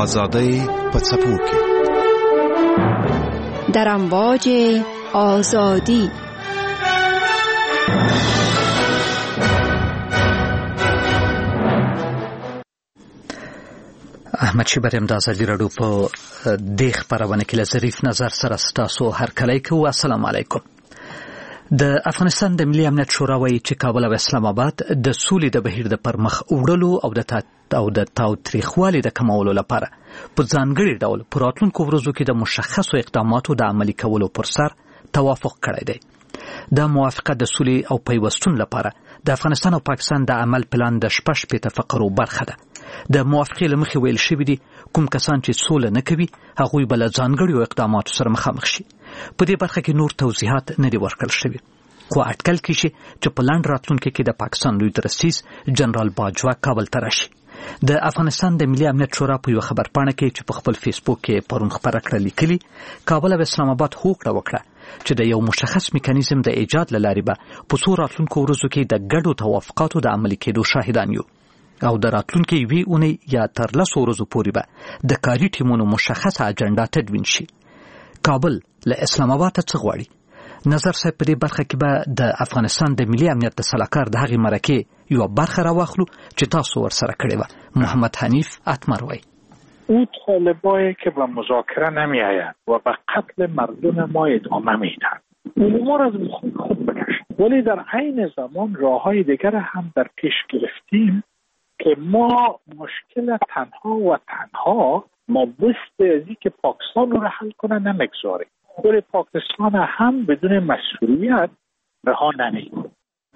آزادی په څپو کې در امواج آزادی. احمد شیبریم د ازادي راډیو په دې خبرونه کې له ظریف نظر سره ستاسو هرکلی کوو. السلام علیکم. د افغانستان د ملي امنیت شورا وایي چې کابل او اسلام آباد د سولې د بهیر د پرمخ وړلو او د تاوتریخوالي د کمولو لپاره په ځانګړي ډول په راتلونکو ورځو کې د مشخصو اقداماتو د عملي کولو پر سر توافق کړی دی. د موافقه د سولې او پیوستون لپاره د افغانستان او پاکستان د عمل پلان د 6 فقرو برخه ده. د موافقې له مخې ویل شوي دي کوم کسان چې سوله نه کوي هغوی به له ځانګړیو اقداماتو سره مخامخ شي. په دې برخه کې نور توضیحات نه دي ورکړل شوي، خو اټکل کېږي چې په لنډ راتلونکي کې د پاکستان لوی رئیس جنرال باجوا کابل ته راشي. د افغانستان د ملي امنیت شورا په یو خبرپاڼه کې چې په خپل فیسبوک کې پرون خبره کړه لیکلي کابل او اسلام آباد هوکړه وکړه چې د یو مشخص میکانیزم د ایجاد لارې به په څو راتلونکو ورځو کې د ګډو توافقاتو د عملي کېدو شاهدان یو او د راتلونکي یوې اونۍ یا تر 10 ورځو پورې به د کاري ټیمونو مشخصه اجنډا تدوین شي. کابل له اسلام آباد څخه غواړي نظر صاحب په دې برخه کې به د افغانستان د ملي امنیت د سلاکار د هغې مرکې یو برخه راواخلو چې تاسو ورسره کړې وه. محمد حنیف اتمر وایي او طالبایی که به مذاکره نمی آید و به قتل مردم ما ادامه میدن امور از خود بکشن، ولی در عین زمان راههای دیگر هم در پیش گرفتیم که ما مشکل تنها و تنها ما بست ازی که پاکستان رو حل کنه نمیگذاریم، ولی پاکستان هم بدون مسئولیت رها نمیکنه.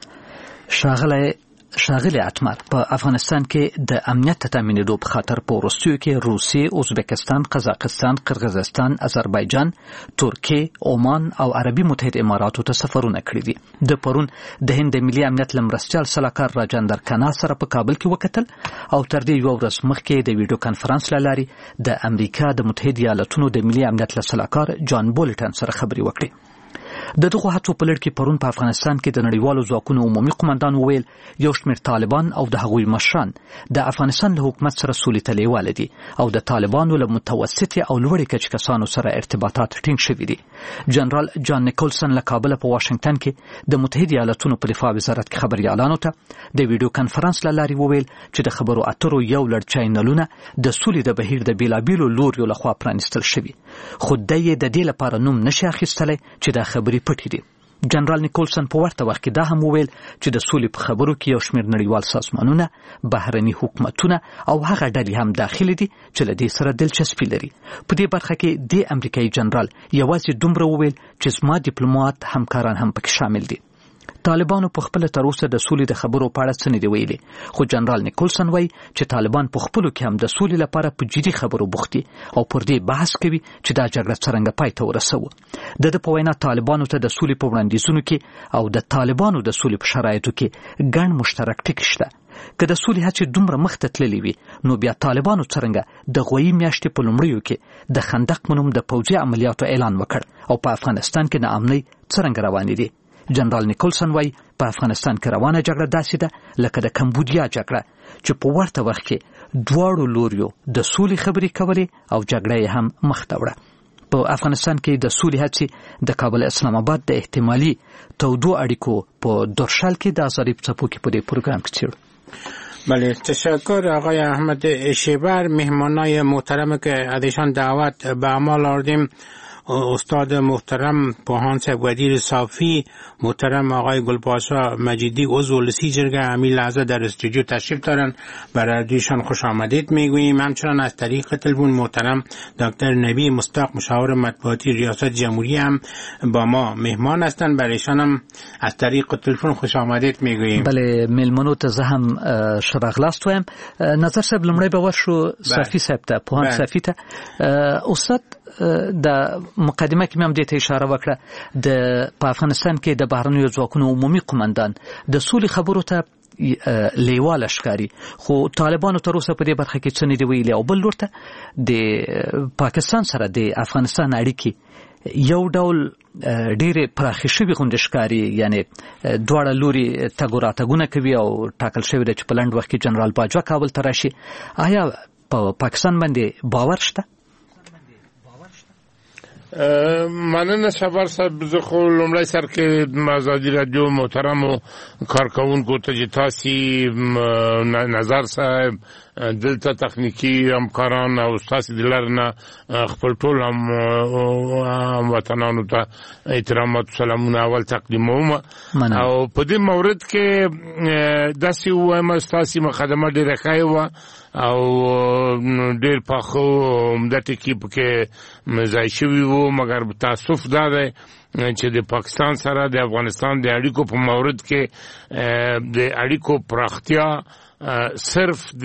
ښاغلی اتمر په افغانستان کې د امنیت تامینېدو په خاطر په وروستیو کې روسیې، ازبکستان، قزاقستان، قرغیزستان، آذربایجان، ترکیه، عمان او عربي متحده اماراتو ته سفرونه کړي دي. د پرون د هند ملي امنیت لمرستیال سلاکار راجندر کنا سره په کابل کې وکتل او تر دې یو ورځ مخکې د ویډیو کانفرنس له لارې د امریکا د متحده ایالاتونو د ملي امنیت سلاکار جان بولټن سره خبرې وکړي. د دغه هڅو په لړ کې پرون په افغانستان کې د نړیوالو ځواکونو عمومي قومندان وویل یو شمېر طالبان او د هغوی مشران د افغانستان له حکومت سره سولې ته لیواله دي او د طالبانو له متوسطې او لوړې کچې کسانو سره ارتباطات ټینګ شوي دي. جنرال جان نیکولسن له کابل په واشنگټن کې د متحده ایالاتونو په دفاع وزارت کې خبريالانو ته د ویډیو کانفرنس له لارې وویل چې د خبرو اترو یو لړ چینلونه د سولې د بهیر د بیلابیلو لوریو لخوا پرانیستل شوي، خو د دې لپاره نوم نشي اخیستلی چې دا خبرې پټې دي. جنرال نیکولسن په ورته وخت کې دا هم وویل چې د سولې په خبرو کې یو شمېر نړیوال سازمانونه، بهرني حکومتونه او هغه ډلې هم داخلي دي چې له دې سره دلچسپي لري. په دې برخه کې د امریکایي جنرال یوازې دومره وویل چې زما ډیپلوماټ همکاران هم پکې شامل دي. طالبانو په خپل تر اوسه د سولې د خبرو په اړه څه نه دی ویلي، خو جنرال نیکولسن وایي چې طالبان په خپلو کې هم د سولې لپاره په جدي خبرو بوخت دي او پر دې بحث کوي چې دا جګړه څرنګه پای ته ورسوو. د په وینا طالبانو ته د سولې په وړاندیزونو کې او د طالبانو د سولې په شرایطو کې ګڼ مشترک ټکي شته. که د سولې هڅې دومره مخته تللې وي نو بیا طالبانو څرنګه د غویي میاشتې په لومړیو کې د خندق په نوم د پوځي عملیاتو اعلان وکړ او په افغانستان کې ناامنۍ څرنګه روانې دي. جنرال نیکولسن وایي په افغانستان کې روانه جګړه داسې ده لکه د کمبودیا جګړه چې په ورته وخت کې دواړو لوریو د سولې خبرې کولې او جګړه یې هم مخته وړه. په افغانستان کې د سولې هڅې د کابل اسلام آباد د احتمالي تودو اړیکو په درشل کې د ظریف څپو کې په دې پروګرام کې څیړو. بله، تشکر آقای احمد شیبر. مهمانای محترم که ازشان دعوت به اعمال آوردیم استاد محترم پوهان صاحب وزیر صافی، محترم آقای گلپاشا مجیدی عضو لسی جرگه همین لحظه در استودیو تشریف دارن، برایشان خوش آمدید میگوییم. همچنان از طریق تلفن محترم دکتر نبی مصداق مشاور مطبوعاتی ریاست جمهوری هم با ما مهمان هستند، برایشان هم از طریق تلفن خوش آمدید میگوییم. بله، ملمنو ته زه هم شراغلاست وایم. نظر صاحب لمړی به ورشو صافی صاحب ته، پوهان صافی ته. استاد د مقدمه کې هم دې ته اشاره وکړه د په افغانستان کې د بهرنیو ځواکونو عمومي قومندان د سولې خبرو ته لیواله ښکاري، خو طالبانو تر اوسه په دې برخه کې څه نه دي ویلي او بل لور ته د پاکستان سره د افغانستان اړیکې یو ډول ډېرې پراخې شوي غوندې ښکاري، یعنې دواړه لوري تګ راتګونه کوي او ټاکل شوې ده چې په لنډ وخت کې جنرال باجوا کابل ته راشي. آیا په پاکستان باندې باور شته؟ مننه شبر صاحب. زه خو لومړی سر کې ازادي رادیو محترمو کارکونکو ته چې تاسو نظر صاحب دلته تخنیکی همکاران او تاسو دلرنه خپل ټول هم وطنانو ته احترامات او سلامونه اول تقدیموم. او په دې مورد کې داسې وایم تاسو مقدمه ډیره ښه و او ډیر پخو د ټکی په مزای شوی وو، مګر تاسف دا ده چې د پاکستان سره د افغانستان د اړیکو په مورد کې د اړیکو پراختیا صرف د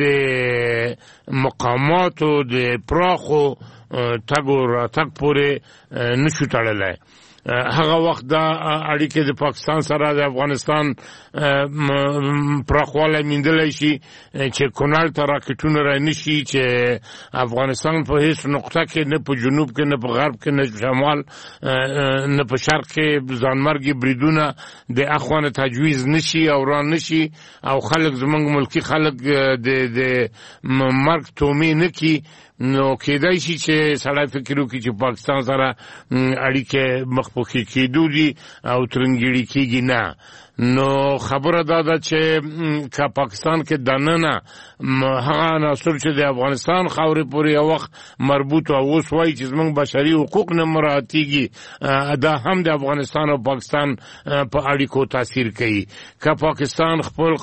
مقاماتو د پراخو تګو راتګ پورې نشو تړلی. هغه وخت دا اړیکې د پاکستان سره د افغانستان پراخوالی میندلی شي چې کونړ ته راکټونه رانشي، چې افغانستان په هیڅ نقطه کې نه په جنوب کې نه په غرب کې نه شمال نه په شرق کې ځانمرګي بریدونه د اخوانه تجویز نشي او ران نشي او خلک زمونږ ملکی خلک د مرګ تومې نه کی. نو کېدای شي چې سړی فکر وکړي چې پاکستان سره اړیکې مخ په کېدو دي او ترنګېړي کېږي. نه، نو خبره دا ده چې که پاکستان کې دننه هغه عناصر چې د افغانستان خاورې پورې یو وخت مربوط او اوس وایي چې زموږ بشري حقوق نه مراعاتېږي، دا هم د افغانستان او پاکستان په اړیکو تاثیر کوي. که پاکستان خپل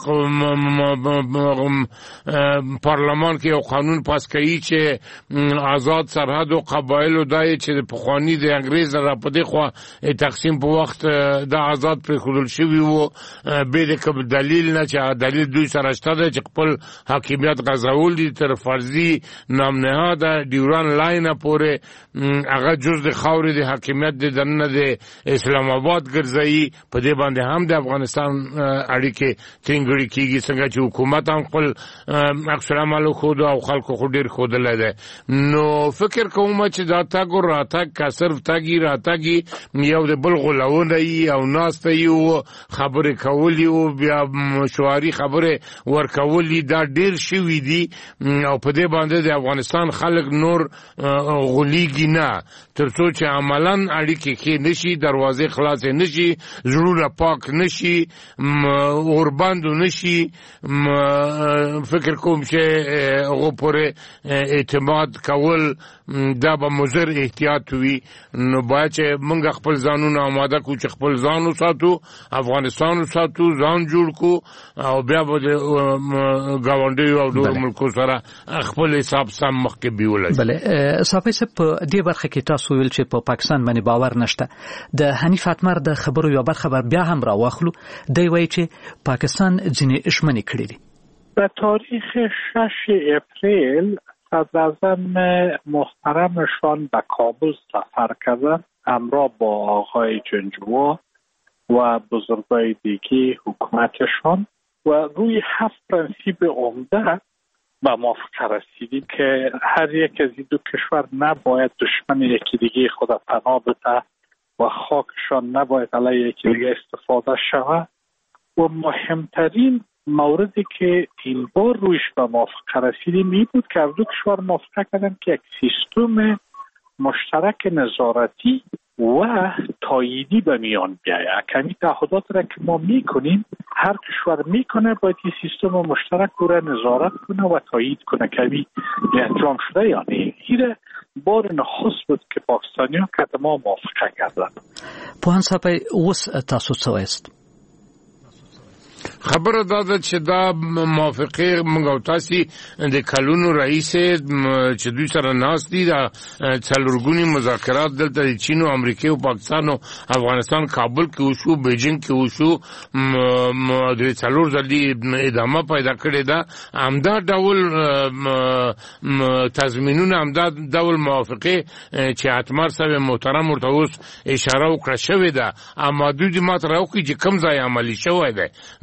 پارلمان کې یو قانون پاس کوي چې آزاد سرحد او قبایلو دای چې د پخوانی د انګريز را پدې خو تقسیم په وخت د آزاد پرېښودل شوی وو، به د کوم دلیل نه چې دلیل دوی سره شته چې خپل حاکمیت غزول دي تر فرضي نامنهاده ډیوران لاین پورې هغه جز د خاورې د حاکمیت د دننه د اسلام آباد ګرځي. په دې باندې هم د افغانستان اړیکې ټینګړي کیږي، څنګه چې حکومت هم خپل اکثر عملو خود او خلکو خو ډیر خودل ده. نو فکر کوم چې دا تاګو راتګ کا صرف تاګي راتګي یو د بل غلونه ای او ناس ته یو خبره کولی او بیا مشواري خبره ورکولی دا ډیر شوی دی او په دې باندې د افغانستان خلک نور غلیږي نه ترڅو چې عملاً اړیکې کې نشي، دروازې خلاص نشي، زړونه پاک نشي، اوربند نشي. فکر کوم چې هغه پورې اعتماد کول دا به مضر احتیاط وي. نو باید چې موږ خپل ځانونه آماده کړو چې خپل ځان وساتو، افغانستان وساتو، ځان جوړ کړو او بیا به د ګاونډیو او نورو ملکو سره خپل حساب سم مخکې بیولای. بله صافی صاحب په دې برخه کې تاسو ویل چې په پاکستان باندې باور نشته. د حنیف اتمر د خبرو یو برخه بیا هم راواخلو. دی وایي چې پاکستان ځینې اشمنې کړې دي. به تاریخ 6 اپریل صدراعظم محترمشان به کابل سفر کردند همراه با آقای جنجوا و بزرگای دیگه حکومتشان و روی 7 پرنسیپ عمده به موافقه رسیدیم که هر یک از این دو کشور نباید دشمن یکی دیگه خود پناه بده و خاکشان نباید علیه یکی دیگه استفاده شود. و مهمترین موردی که این بار رویش به موافقه رسیدیم این بود که از دو کشور موافقه کردن که یک سیستم مشترک نظارتی و تاییدی به میان بیاید. کمی تعهدات را که ما میکنیم هر کشور میکنه باید این سیستم مشترک رو نظارت کنه و تایید کنه. کمی انجام شده یعنی این بار نخست بود که پاکستانیان که ما موافقه کردن. پوهان صاحب اوس تاسو څه وایست؟ خبره دا ده چې دا موافقه موږ او تاسو د کلونو رئیس چې دوی سره ناس دي دا څلورګونی مذاکرات دلته د چین او امریکا او پاکستان او افغانستان کابل کې وشو، بیجینګ کې وشو، د څلور ځلې ادامه پیدا کړې ده. همدا ډول تضمینونه، همدا ډول موافقه چې اتمر صاحب محترم ورته اوس اشاره وکړه شوې ده، اما دوی دې ماته راوکړي چې کوم ځای عملي شوی دی.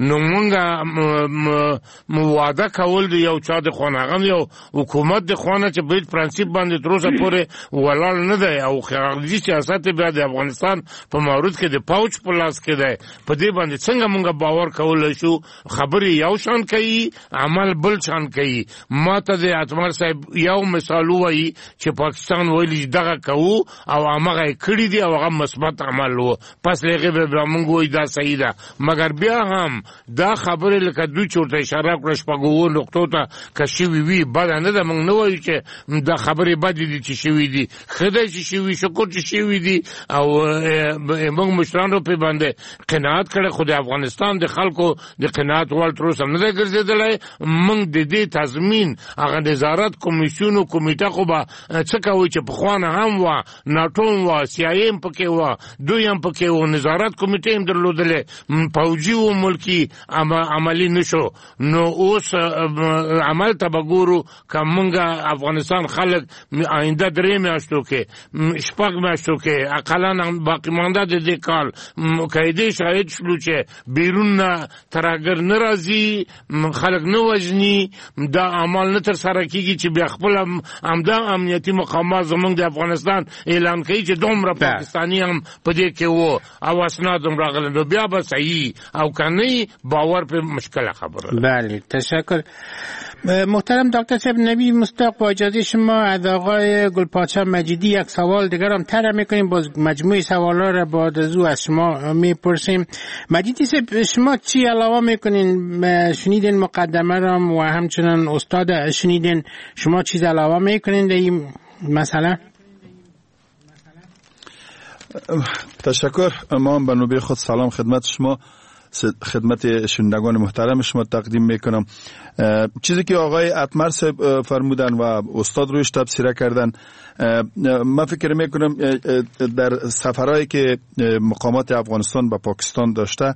نو مونږه وعده کول دی یو چا د خونغم یو حکومت د خونه چې بیت پرنسيپ باندې تر اوسه پورې ولاړ نه دی او خارجي سیاست به د افغانستان په مورد کې د پاوچ په لاس کې دی. په دې باندې څنګه مونږ باور کول شو؟ خبرې یو شان کوي، عمل بل شان کوي. ماته د اتمر صاحب یو مثال وایي چې پاکستان ویلي دغه کوو او هغه کړی دی او هغه مثبت عمل وو، پس لغه به مونږ وایي دا صحیح ده. مګر بیا هم دا خبرې لکه دوی چورته اشاره کړه شپږو نقطو ته کشي وی بد نه ده. مونږ نه وایو چې دا خبرې بد دي چې شوي دي، خدای چې شوي شکر چې شوي دي او مونږ مشرانو په باندې قناعت کړه. خو د افغانستان د خلکو د قناعت وړ تر اوسه نه ده ګرځېدلی. مونږ د دې تضمین هغه نظارت کمیسیون او کمیټه خو به څه کوي چې پخوانه هم وه، ناټو هم وه، سیایي هم پکې وه، دوی هم پکې وه، نظارت کمیټې هم درلودلې، پوځي و ملکي عملي نشو. نو اوس عمل ته به ګورو که مونږ افغانستان خلک آینده 3 میاشتو کې 6 میاشتو کې اقلا باقی مانده د دې کال قاعده شاهد شلو چې بیرون نه ترهګر نه راځي، خلک نه وژني، دا عمل نه تر سره کیږي چې بیا خپل همدا امنیتي مقامات زمونږ د افغانستان اعلان کوي چې دومره پاکستانی هم په دې کې وو او اسناد هم راغلي، نو بیا به صحیح او کنه باور په مشکل خبره. بله تشکر. محترم دکتر صاحب نبی مصداق، با اجازه شما از آقای گلپادشاه مجیدی یک سوال دیگر هم طرح میکنیم، باز مجموعه سوالا را بعد از او از شما میپرسیم. مجیدی صاحب شما چی علاوه میکنین؟ شنیدین مقدمه را و همچنان استاد شنیدین، شما چیز علاوه میکنین در این مسئله؟ تشکر. ما به نوبه خود سلام خدمت شما، خدمت شنوندگان محترم شما تقدیم میکنم. چیزی که آقای اتمر صاحب فرمودن و استاد رویش تبصره کردن، من فکر میکنم در سفرهایی که مقامات افغانستان با پاکستان داشته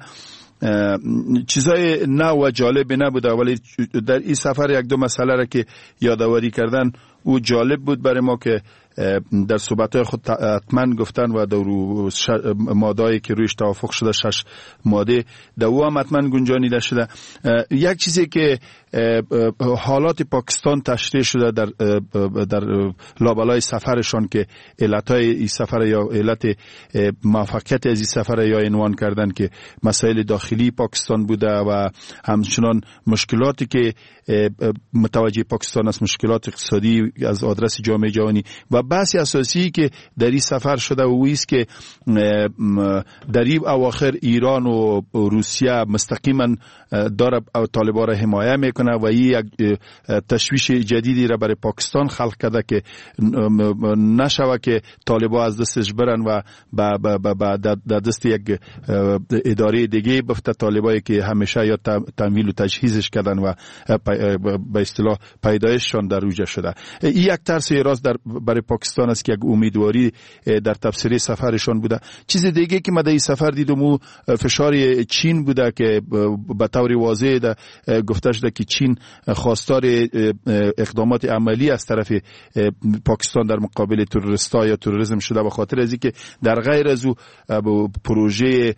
چیزای نو و جالب نبوده، ولی در این سفر یک دو مسئله را که یادآوری کردن او جالب بود برای ما که در صحبت‌های خود حتما گفتن و در ماده‌ای که رویش توافق شده 6 ماده در او هم حتما گنجانیده شده. یک چیزی که حالات پاکستان تشریح شده در لابلای سفرشان که علتهای این سفر یا علت موفقیت از این سفر یا عنوان کردن که مسائل داخلی پاکستان بوده و همچنان مشکلاتی که متوجه پاکستان است، مشکلات اقتصادی از آدرس جامعه جهانی و بحث اساسی که در این سفر شده و است که در این اواخر ایران و روسیه مستقیما داره طالبان را حمایت میکنه و این یک تشویش جدیدی را برای پاکستان خلق کرده که نشوه که طالبان از دستش برن و در دست یک اداره دیگه بفته طالبایی که همیشه یا تمویل و تجهیزش کردن و به اصطلاح پیدایششان در اوج شده. این یک ترس راست برای پاکستان است که یک امیدواری در تفسیر سفرشان بوده. چیز دیگه که ما در این سفر دیدم فشار چین بوده که به طور واضح گفته شده که چین خواستار اقدامات عملی از طرف پاکستان در مقابل تروریستا یا تروریسم شده، به خاطر از اینکه در غیر از او پروژه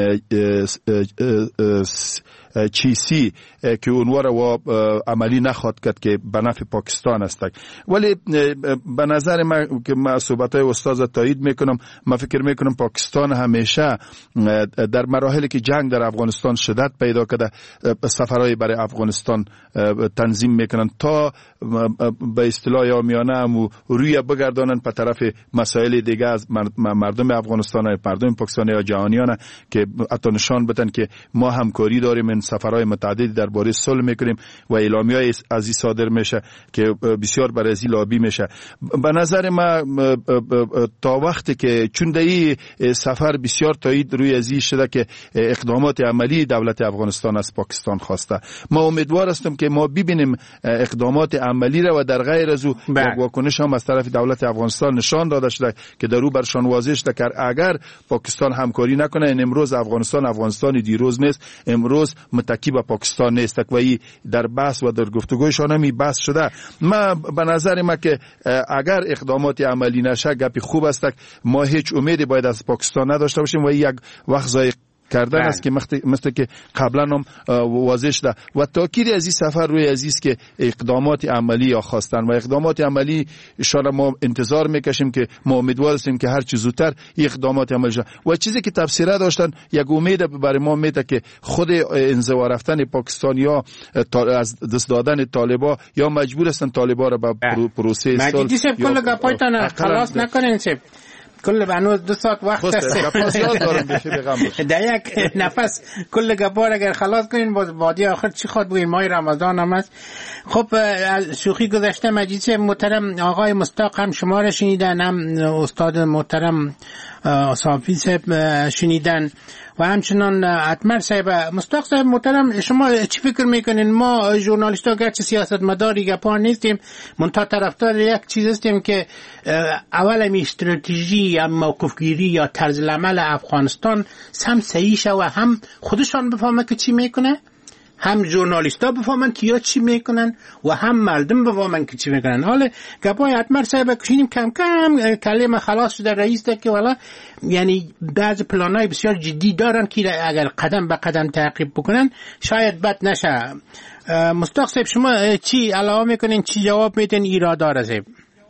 چیسی که اونوار و عملی نخواد کرد که به نفع پاکستان است. ولی به نظر من که ما صحبت‌های استاد تایید میکنم، من فکر میکنم پاکستان همیشه در مراحلی که جنگ در افغانستان شدت پیدا کرده سفرهای برای افغانستان تنظیم میکنن تا به اصطلاح عامیانه هم روی بگردانن به طرف مسائل دیگه از مردم افغانستان، مردم پاکستان یا جهانیان که حتی نشان بدن که ما همکاری داریم، این سفرهای متعددی درباره صلح میکنیم و اعلامیه‌ای از این صادر میشه که بسیار برای از لابی میشه. به نظر ما تا وقتی که چون در این سفر بسیار تایید روی ازی شده که اقدامات عملی دولت افغانستان از پاکستان خواسته، ما امیدوار هستم که ما ببینیم اقدامات عملی را و در غیر از او واکنش هم از طرف دولت افغانستان نشان داده شده که در او برشان واضح شده که اگر پاکستان همکاری نکنه این امروز افغانستان دیروز نیست، امروز متکی به پاکستان نیست و این در بحث و در گفتگویشان هم بحث شده. ما به نظر ما که اگر اقدامات عملی نشه گپی خوب است، ما هیچ امیدی باید از پاکستان نداشته باشیم و یک وقت کردن است که مثل که قبلا هم واضح شده و تاکید از این سفر روی عزیز که اقدامات عملی یا خواستن و اقدامات عملی اشاره ما انتظار میکشیم که ما امیدوار هستیم که هر چه زودتر اقدامات عملی شود و چیزی که تفسیره داشتن یک امید برای ما میده که خود انزوا رفتن پاکستانیا از دست دادن طالبا یا مجبور هستن طالبا را به پروسه صلح مجیدی صاحب کل گپایتان خلاص نکنین صاحب کل هنوز 2 ساعت وقت است در یک نفس کل گپار اگر خلاص کنین باز وادی آخر چی خواد بگین ماه رمضان هم است. خب شوخی گذشته مجید صاحب محترم آقای مصداق هم شما را شنیدن هم استاد محترم صافی صاحب شنیدن و همچنان اتمر صاحب. مصداق صاحب محترم شما چی فکر میکنین؟ ما ژورنالیست‌ها گرچه سیاستمداری گپار نیستیم منتها طرفدار یک چیز هستیم که اول می استراتژی یا موقفگیری یا طرز العمل افغانستان هم صحیح شه و هم خودشان بفهمه که چی میکنه، هم ژورنالیست‌ها بفهمن که یا چی میکنن و هم مردم بفهمن که چی میکنن. حالا گپای اتمر صاحب کشیدیم کم کم کلمه خلاص شده رئیس ده که والا یعنی بعض پلانای بسیار جدی دارن که اگر قدم به قدم تعقیب بکنن شاید بد نشه. مصداق صاحب شما چی علاوه میکنین، چی جواب میدین ایرادار صاحب؟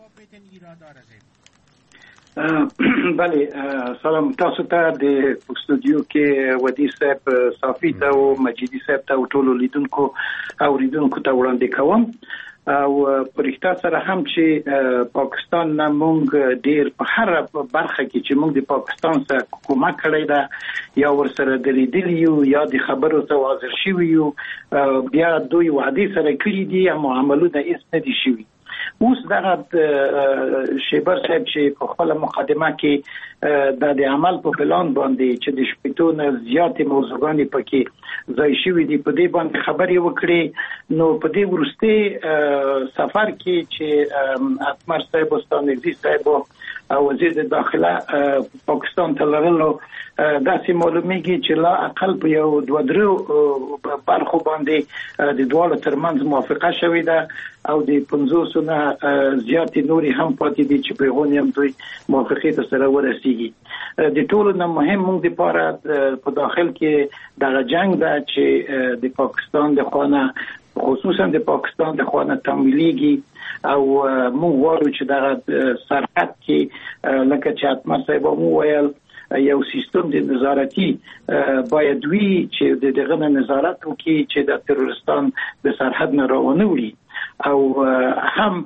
بله سلام تاسو ته د استودیو کې ودی صاحب صافی ته او مجیدی صاحب ته ټولو لیدونکو اوریدونکو ته وړاندې کوم او پرښتا سره هم چې پاکستان نه مونږ ډیر په هر برخه کې چې مونږ د پاکستان سره کومک کړی دا یا ورسره دلیدلی یا د خبرو ته حاضر شوی یو بیا دوی وعده سره کړی دي او عملونه هیڅ نه دي شوی. اوس دغه شیبر صاحب چې په خپل مقدمه کې د عمل په پلان باندې چې د شپږ نه زیات موضوعګانې پکې ځای شوی دي په دې باندې خبرې وکړي. نو په دې ورسته سفر کې چې اتمر صاحب استانزی صاحب او وزیر د داخله پاکستان ته لرلو داسې معلومیږي چې لا اقل په یو 2-3 برخو باندې د دوه ترمنځ موافقه شوې ده او د 500 نه زیات نوري هم پاتې دي چې په غونډه هم دوی موافقه ته سره ورسیږي. د ټولو نه مهم موږ لپاره په داخل کې د جنگ ده چې د پاکستان د خانه خصوصا د پاکستان د خانه تمویلېږي او موږ غواړو چې د سرحد کې لکه چې اتمر صاحب مو ویل یو سیستم د نظارتي باید وی چې دغه نظارت وکړي چې د تروریستان د سرحد نه راونه وړي او هم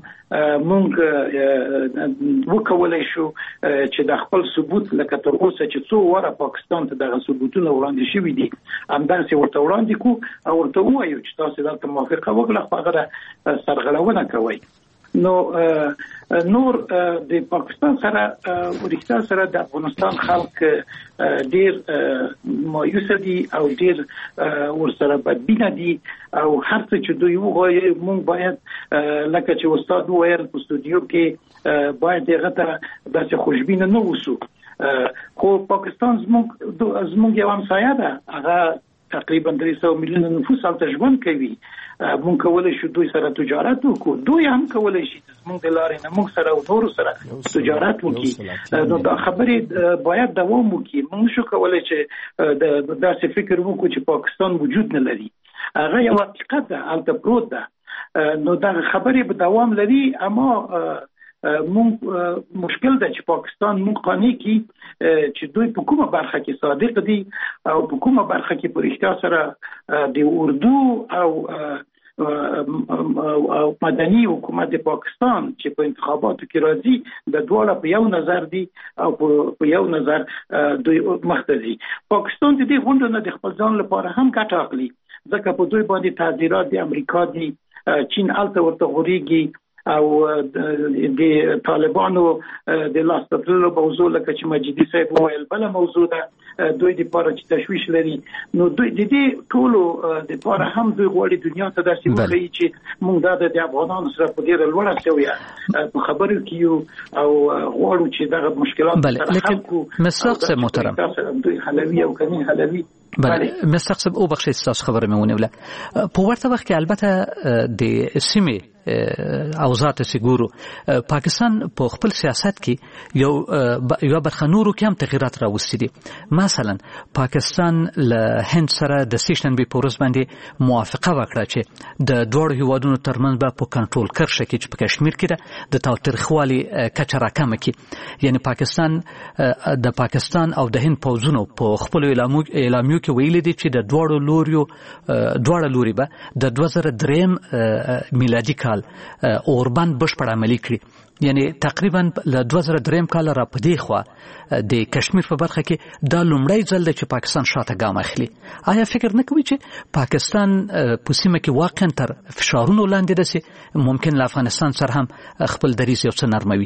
مونږ وکولای شو چې د خپل ثبوت لکه تر اوسه چې څو وره پاکستان ته دغه ثبوتونه وړاندې شوي دي همداسې ورته وړاندې کو او ورته ووایو چې تاسو دلته موافقه وکړه خو هغه سرغړونه کوئ. نو نور د پاکستان سره ورښتا سره د افغانستان خلک ډیر مایوس دي او ډیر ورسره بدبینه دي او هر څه چې دوی وغواړي مونږ باید لکه چې استاد وویل په استودیو کې باید هغه ته داسې خوشبینه نه اوسو. خو پاکستان زموږ یو همسایه ده، هغه تقریبا 300 میلیون نفوس هلته ژوند کوي. مونږ کولای شو دوی سره تجارت وکړو، دوی هم کولای شي زموږ د لارې نه مونږ سره او نورو سره تجارت وکړي. نو دا خبرې باید دوام وکړي. مونږ شو کولای چې د داسې فکر وکړو چې پاکستان وجود نه لري، هغه یو حقیقت ده، هلته پروت ده. نو دا خبرې به دوام لري، اما مونږ مشکل ده چې پاکستان مونږ قانع کی چې دوی په کومه برخه کې صادق دي او په کومه برخه کې په رښتیا سره د اردو او مدني حکومت د پاکستان چې په انتخاباتو کې راځي د دواړه په یو نظر دي او په یو نظر دوی مختلفي. پاکستان د دې غونډو نه د خپل ځان لپاره هم ګټه اخلي ځکه په دوی باندې تعذيرات د امریکا دي، چین الته ورته غوړيږي او د طالبانو د لاستلو موضوع لکه چې مجیدی صاحب وویل بل موضوع ده، دوی د پاره چې تشویش لري. نو دوی د دې ټولو د پاره هم دوی غواړي دنیا ته داسې وکړي چې موږ د افغانانو سره په ډیره لوړه سویه په خبرو کې او غواړو چې دغه مشکلات سره حل کړو. مصداق صاحب محترم دوی حلوي او کني حلوي بله مصداق صاحب او بخشید تاسو خبره میونه ولا په ورته وخت کې البته د سیمه اوضاع ته ګورو پاکستان په خپل سیاست کې یو برخه نورو کې هم تغیرات راوستي دي. مثلا پاکستان له هند سره د سیشنبه په ورځ باندې موافقه وکړه چې د دوه هیوادونو ترمنځ به په کنټرول کرښه کې چې په کشمیر کې د تاوتریخوالي کچه راکمه کړي. یعنی پاکستان او د هند پوځونو په خپل اعلامیو کې ویلي دي چې د دواړه لوري به د 2003 میلادي کال اوربند بشپړ عملي کړي. یعنی تقریبا له 2003 کال را پدې خو د کشمیر په برخه کې دا لومړی ځل دی چې پاکستان شاته ګام اخلي. آیا فکر نه کوي چې پاکستان په سیمه کې واقعا تر فشارونو لاندې ده چې ممکن له افغانستان سره هم خپل دریځ یو څه نرموي؟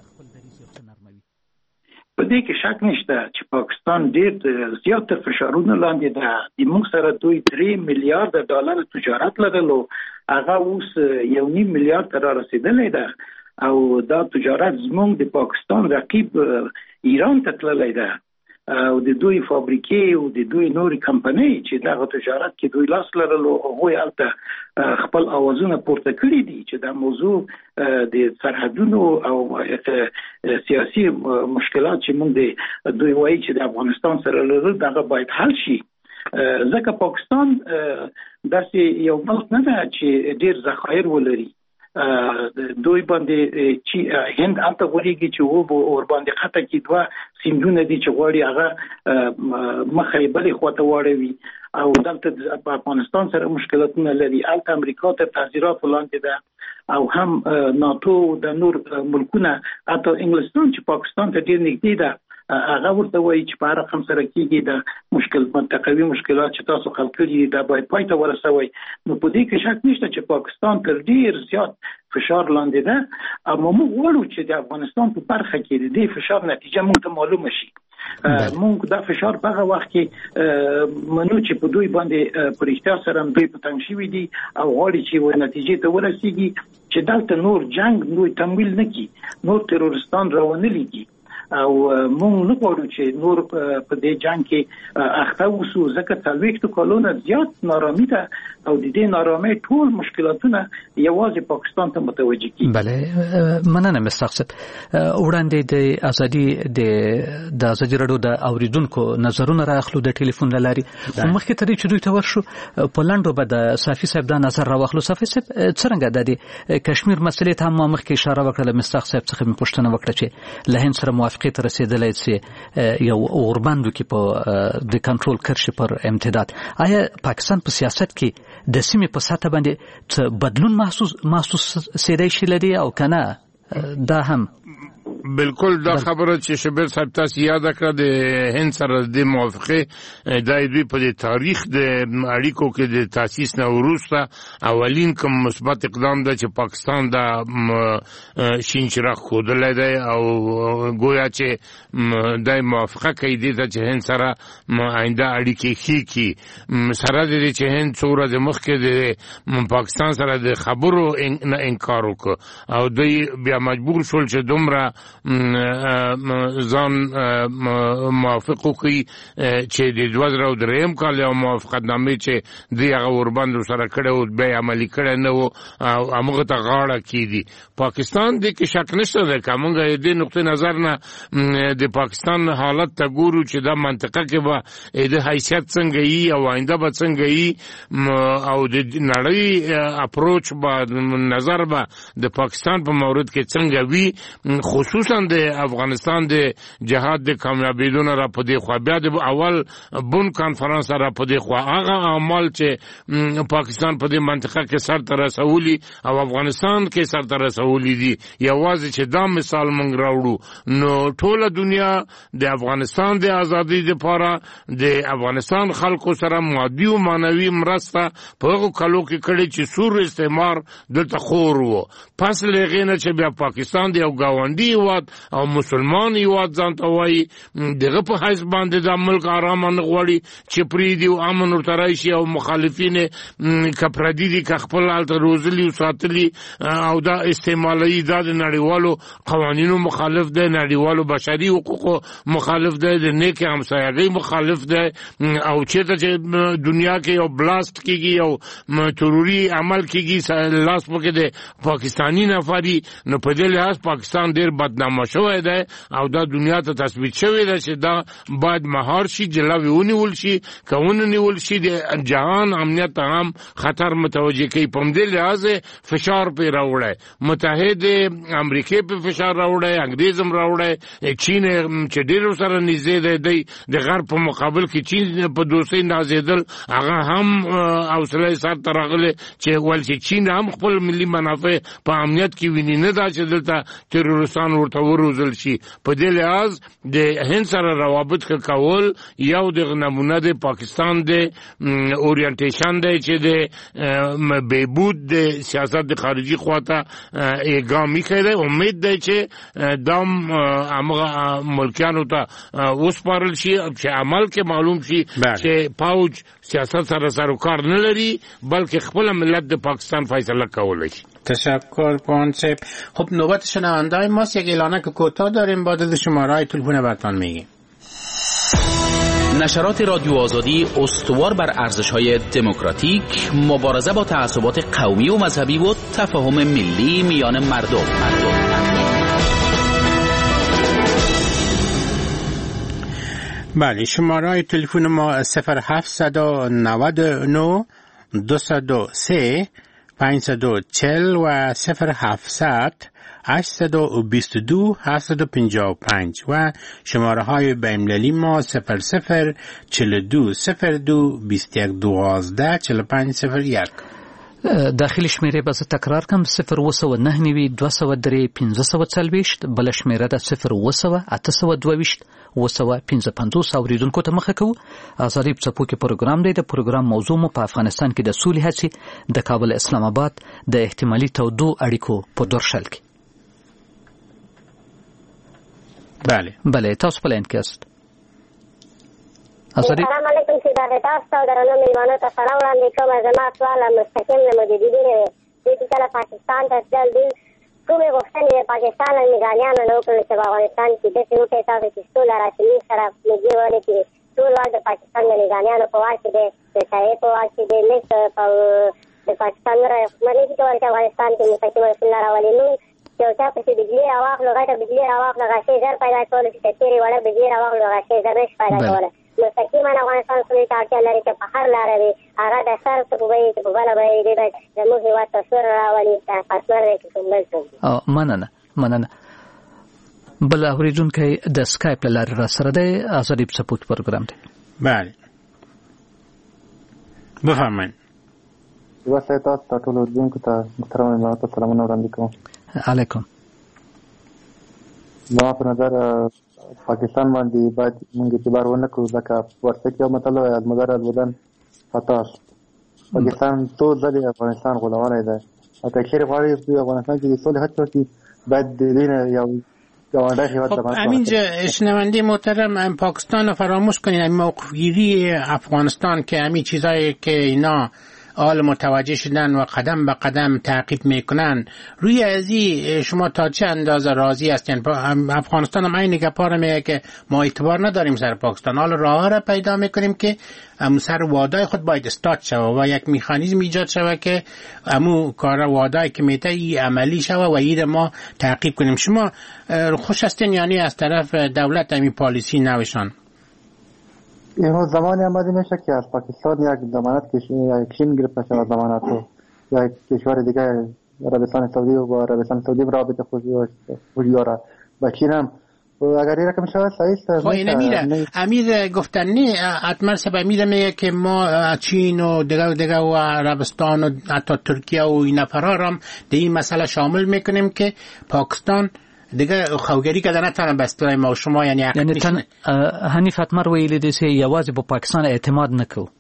په دې کې شک نشته چې پاکستان ډېر زیات فشارونه لاندې ده. د موږ سره دوی 3 میلیارډ ډالر تجارت لرلو، هغه اوس 1.5 میلیارډ ته رسیدلی ده او دا تجارت زموږ د پاکستان رقیب ایران ته تللی ده او د دوی فابریکې او د دوی نوري کمپنۍ چې دغه تجارت کې دوی لاس لرلو هغوی هلته خپل اوازونه پورته کړي دي چې دا موضوع د سرحدونو او سیاسي مشکلات چې موږ د دوی وایي چې د افغانستان سره لرل دغه باید حل شي. ځکه پاکستان داسې یو ملک نه ده چې ډېر ذخایر ولري. دوی باندې چې هند البته غوړيږي چې و اور باندې خطه کې دوه سیندونه دي چې غوړي هغه مخه بلې خواته واړوي او دلته په افغانستان سره مشکلاتونه لري. البته امریکا ته تحذيرات وړاندې ده او هم ناتو د نور ملکونه حتی انګلستان چې پاکستان ته ډېر نږدې ده هغه ورته وایي چې په رقم سره کېږي د مشکل منطقوي مشکلات چې تاسو خلک کړي دا باید پای ته ورسوي. نو په دې کې شک نشته چې پاکستان تر ډېر زیات فشار لاندې ده او موږ غواړو چې د افغانستان په برخه کې د دې فشار نتیجه موږ ته معلومه شي. موږ دا فشار په هغه وخت کې منو چې په دوی باندې پر احتیاط سره دوی په تنګ شوي دي او غواړي چې و نتیجې ته ورسیږي چې دلته نور جنگ نور تمویل نه کړي، نور تروریستان راونه لګي او موږ نه غواړو چې نور په دې جنگ کې اخته وسو. ځکه 40 کلونه زیات نارامي ده او د دې نارامۍ ټول مشکلاتونه یوازې پاکستان ته متوجه کیږي. بله مننه مستقصد. وړاندې د ازادي راډیو د اوریدونکو نظرونه راخلو د ټلیفون لاري مخکې ترې چې دوی ته ورشو په لندو به د صافي صاحب د نظر راوخلو. صافي صاحب څنګه د کشمیر مسلې ته هم مخکې اشاره وکړه، مستقصد صاحب څخه مې پوښتنه وکړه چې له هند سره موافقه ته رسیدلی چې یو اوربندو کې په د کنټرول کرښې پر امتداد. آیا پاکستان په سیاست کې د سیمې په سطح باندې څه بدلون محسوس سیدای شي لري او کنه؟ دا هم بالکل دا خبره چې شبیر صاحب تاسو یاد کړه د هند سره د موافقه د دوی په تاریخ د اړیکو کې د تاسیس نه وروسته اولین کوم مثبت اقدام ده چې پاکستان د شین چراغ خودلای دی او گویا چې د موافقه کوي چې هند سره آینده اړیکې خېږي. سره د چې هند څوره د مخ کې د پاکستان سره د خبرو انکار وکړ او دوی بیا مجبور شول چې دومره ځان موافق وکړي چې د 2003 کال یو موافقتنامه چې د هغه اوربند سره کړه او بیا عملي کړه نه او هغه ته غاړه کیدي. پاکستان د کې شک نشته ده کومه د نقطه نظر نه د پاکستان حالت ته ګورو چې د منطقه کې به د حیثیت څنګه وي او آینده به څنګه وي او د نړۍ اپروچ به نظر به د پاکستان په مورد کې څنګه وي، خصوصا د افغانستان د جهاد د کامیابیدونو را پدې خو بیا د اول بون کانفرنس را پدې خو هغه اعمال چې پاکستان په دې منطقه کې سر ته رسولي او افغانستان کې سر ته رسولي دي. یوازې چې دا مثال مونږ راوړو نو ټوله دنیا د افغانستان د ازادۍ لپاره د افغانستان خلکو سره مادي او معنوي مرسته په هغو کلو کې کړې چې سور استعمار دلته خور وو. پس لغې نه چې بیا پاکستان د یو ګاونډي هیواد او مسلمان هیواد ځان ته وایي دغه په حیث باندې د ملک آرام نه غواړي چې پریدي او امن ورته راشي او مخالفین کپردي دي که خپل حالت روزلي او ساتلي او دا استعمالي دا د نړیوالو قوانینو مخالف دی، نړیوالو بشري حقوقو مخالف دی، د نیک همسایګۍ مخالف دی او چېرته چې دنیا کې یو بلاست کېږي او تروري عمل کېږي لاس پکې د پاکستاني نفري، نو په دې لحاظ پاکستان ډېر بدنامه شوی دی او دا دنیا ته تثبیت شوی دی چې دا باید مهار شي، جلاوې ونیول شي، که ونیول شي د جهان امنیت ته هم خطر متوجه کوي. په همدې لحاظ فشار پرې راوړی، متحد امریکې په فشار راوړی، انګریز هم راوړی، چین چې ډېر سره نږدې دی د غرب په مقابل کې چین په دوستۍ نازېدل هغه هم حوصله سر ته راغلی چې ول چې چین هم خپل ملي منافع په امنیت کې ویني، نه دا چې دلته تروریستان ورته وروزل شي. په دې لحاظ د هند سره روابط کول یو د نمونه د پاکستان د اورینټیشن دی چې د بهبود د سیاست د خارجي خواته اقدام کوي. امید دی چې دام هغه ملکیانو ته وسپارل شي چې عمل کې معلوم شي چې پاوج سیاست سره سروکار نه لري بلکې خپل ملت د پاکستان فیصله کولی شي. تشکر پانسب. خب نوبت شنونده‌های ماست، یک اعلانه که کوتاه داریم، بعد از شماره‌های تلفن براتون میگیم. نشرات رادیو آزادی استوار بر ارزش‌های دموکراتیک، مبارزه با تعصبات قومی و مذهبی و تفاهم ملی میان مردم. بله، شماره‌های تلفن ما 0799 203 540 و 0700 822 755 و شماره های بین‌المللی ما 00 42 02 21 12 45 01. داخلي شمیرې به زه تکرار کړم 089 203 540 بل شمیره ده 0 822 955 اوریدونکو ته مخه کوو. آزادي په څپو کې پروګرام دی. د پروګرام موضوع مو په افغانستان کې د سولې هڅې د کابل اسلام آباد د احتمالي تودو اړیکو په درشل کې. بله تاسو په لاین کې یاست. السلام علیکم سیدار تاسو ته درنو میلمانو ته سلام وړاندې کوم. زما سوال مستقیم له مجددین دی چې کله پاکستان ته تلل دي کومې غوښتنې د پاکستان له نگرانیانو نه وکړل چې په افغانستان کې داسې وکړي تاسو چې سوله راشي موږ سره نږدې ولې چې ټول وخت د پاکستان د نگرانیانو په واک کې دی، د سایې په واک کې دی، لیک د پاکستان رحماني چې کول چې افغانستان کې مستقیم رسول الله راولي موږ یو چا پسې بجلي راواخلو غټه بجلي راواخلو غشې زر پیدا کولی چې تېرې وړه بجلي راواخلو غشې زر نشي پیدا کولی. مستقیما افغانستان سولې ته اړتیا لري چې په هر لاره وي هغه د سر څه به وي چې په بله به یې دی باید زموږ هېواد ته سوله راولي پاسمر دی چې کوم بل څوک. مننه. بل اورېدونکی د سکایپ له لارې را سره دی. آزادي په څپو کې پروګرام دی. بله بفرمایئ. واسه تاسو ته ټول اورېدونکو ته محترم میلمانو ته سلامونه وړاندې کوم. علیکم. ما په نظر پاکستان باندې باید موږ اعتبار ونه کړو ځکه ورته کې یو متل وایي المدار الودن فتاش. پاکستان ټول ځلې افغانستان غولولی دی او که چېرې غواړي په افغانستان کې د سولې هڅه وکړي باید د دې نه یو گاونډی هېواد ته همینجا شنونده محترم پاکستان رو فراموش کنین. همین موقعگیری افغانستان که همین چیزایی که اینا حال متوجه شدن و قدم به قدم تعقیب میکنن روی ازی شما تا چه اندازه راضی هستین؟ افغانستان هم این گپا میگه که ما اعتبار نداریم سر پاکستان، حالا راه را پیدا میکنیم که سر وعده خود باید استارت شوه و یک مکانیزم ایجاد شوه که امو کار وعده که میته ای عملی شوه و این ما تعقیب کنیم. شما خوش هستین یعنی از طرف دولت همین پالیسی نوشان؟ اینو زمانی آمده میشه که از پاکستان یک ضمانت کشین گرفته شود ضمانتو یا یک کشور دیگه عربستان سعودی و با عربستان سعودی رابطه خوشی داره با چین هم اگر این رقم شود صحیح. خب این امیر گفتن نه حتما سبب امیر میگه که ما چین و دیگه و عربستان و حتی ترکیه و این فرار هم در این مسئله شامل میکنیم که پاکستان دیگه خوګری کده نه تنه بستای ما شما یعنی حنیف اتمر ویل دي چې یوازې په پاکستان اعتماد نکو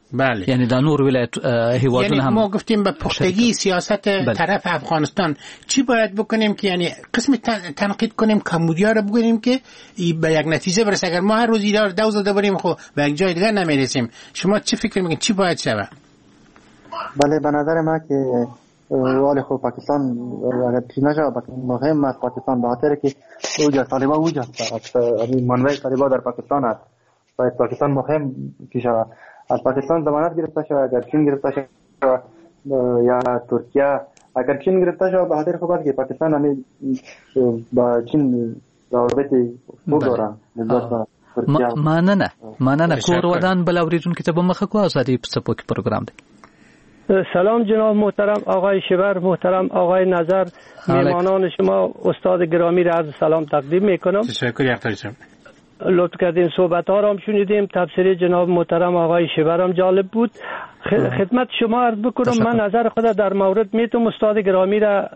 بله. یعنی در نور ولایت هیوادون یعنی هم ما گفتیم به پختگی سیاست طرف افغانستان چی باید بکنیم که یعنی قسم تنقید کنیم کمبودیا رو بگیریم که به یک نتیجه برسه. اگر ما هر روز اینا رو دوزده بریم خب به یک جای دیگر نمیرسیم. شما چی فکر میکنید چی باید شود؟ بله به نظر من که ولی خب پاکستان اگر چیز نشه مهم است پاکستان به خاطر که اوج طالبان اوج است منبع طالبان در پاکستان است. باید پاکستان مهم پیش رود. از پاکستان ضمانت گرفته شود اگر چین گرفته شود یا ترکیه اگر چین گرفته شود به خاطر خوب است که پاکستان همین با چین روابط خوب دارن. مننه کور ودان بلاوریدون کتاب مخکو آزادی پسپوک پروگرام دی. سلام جناب محترم آقای شبر، محترم آقای نظر، میهمانان شما استاد گرامی را عرض سلام تقدیم میکنم. تشکر اختر شما. لطف کردین صحبت ها را هم شنیدیم. تفسیر جناب محترم آقای شبر هم جالب بود. خدمت شما عرض بکنم من نظر خود در مورد میتونم استاد گرامی را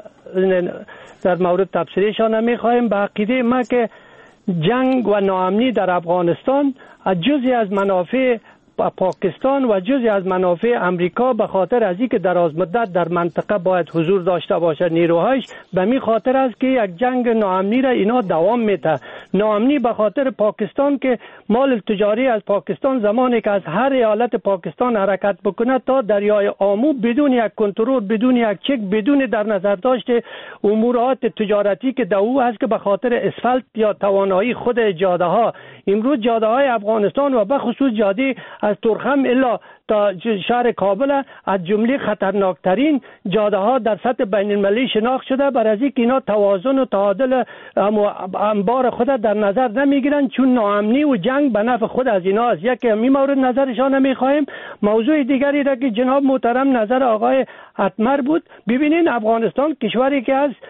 در مورد تفسیرشان نمیخوایم. به عقیده ما که جنگ و ناامنی در افغانستان جزئی از منافع پاکستان و جزئی از منافع امریکا به خاطر از اینکه دراز مدت در منطقه باید حضور داشته باشد نیروهایش به می خاطر است که یک جنگ ناامنی را اینا دوام میده. ناامنی به خاطر پاکستان که مال تجاری از پاکستان زمانی که از هر ایالت پاکستان حرکت بکنه تا دریای آمو بدون یک کنترل بدون یک چک بدون در نظر داشته امورات تجارتی که دو است که به خاطر اسفلت یا توانایی خود جاده ها امروز جاده های افغانستان و به خصوص جاده از ترخم الا تا شهر کابل از جمله خطرناکترین جاده ها در سطح بین المللی شناخت شده. برای اینکه اینا توازن و تعادل انبار خود در نظر نمیگیرن چون ناامنی و جنگ به نفع خود از اینا است. یک می مورد نظرشان نمیخوایم. موضوع دیگری را که جناب محترم نظر آقای اتمر بود. ببینین افغانستان کشوری که از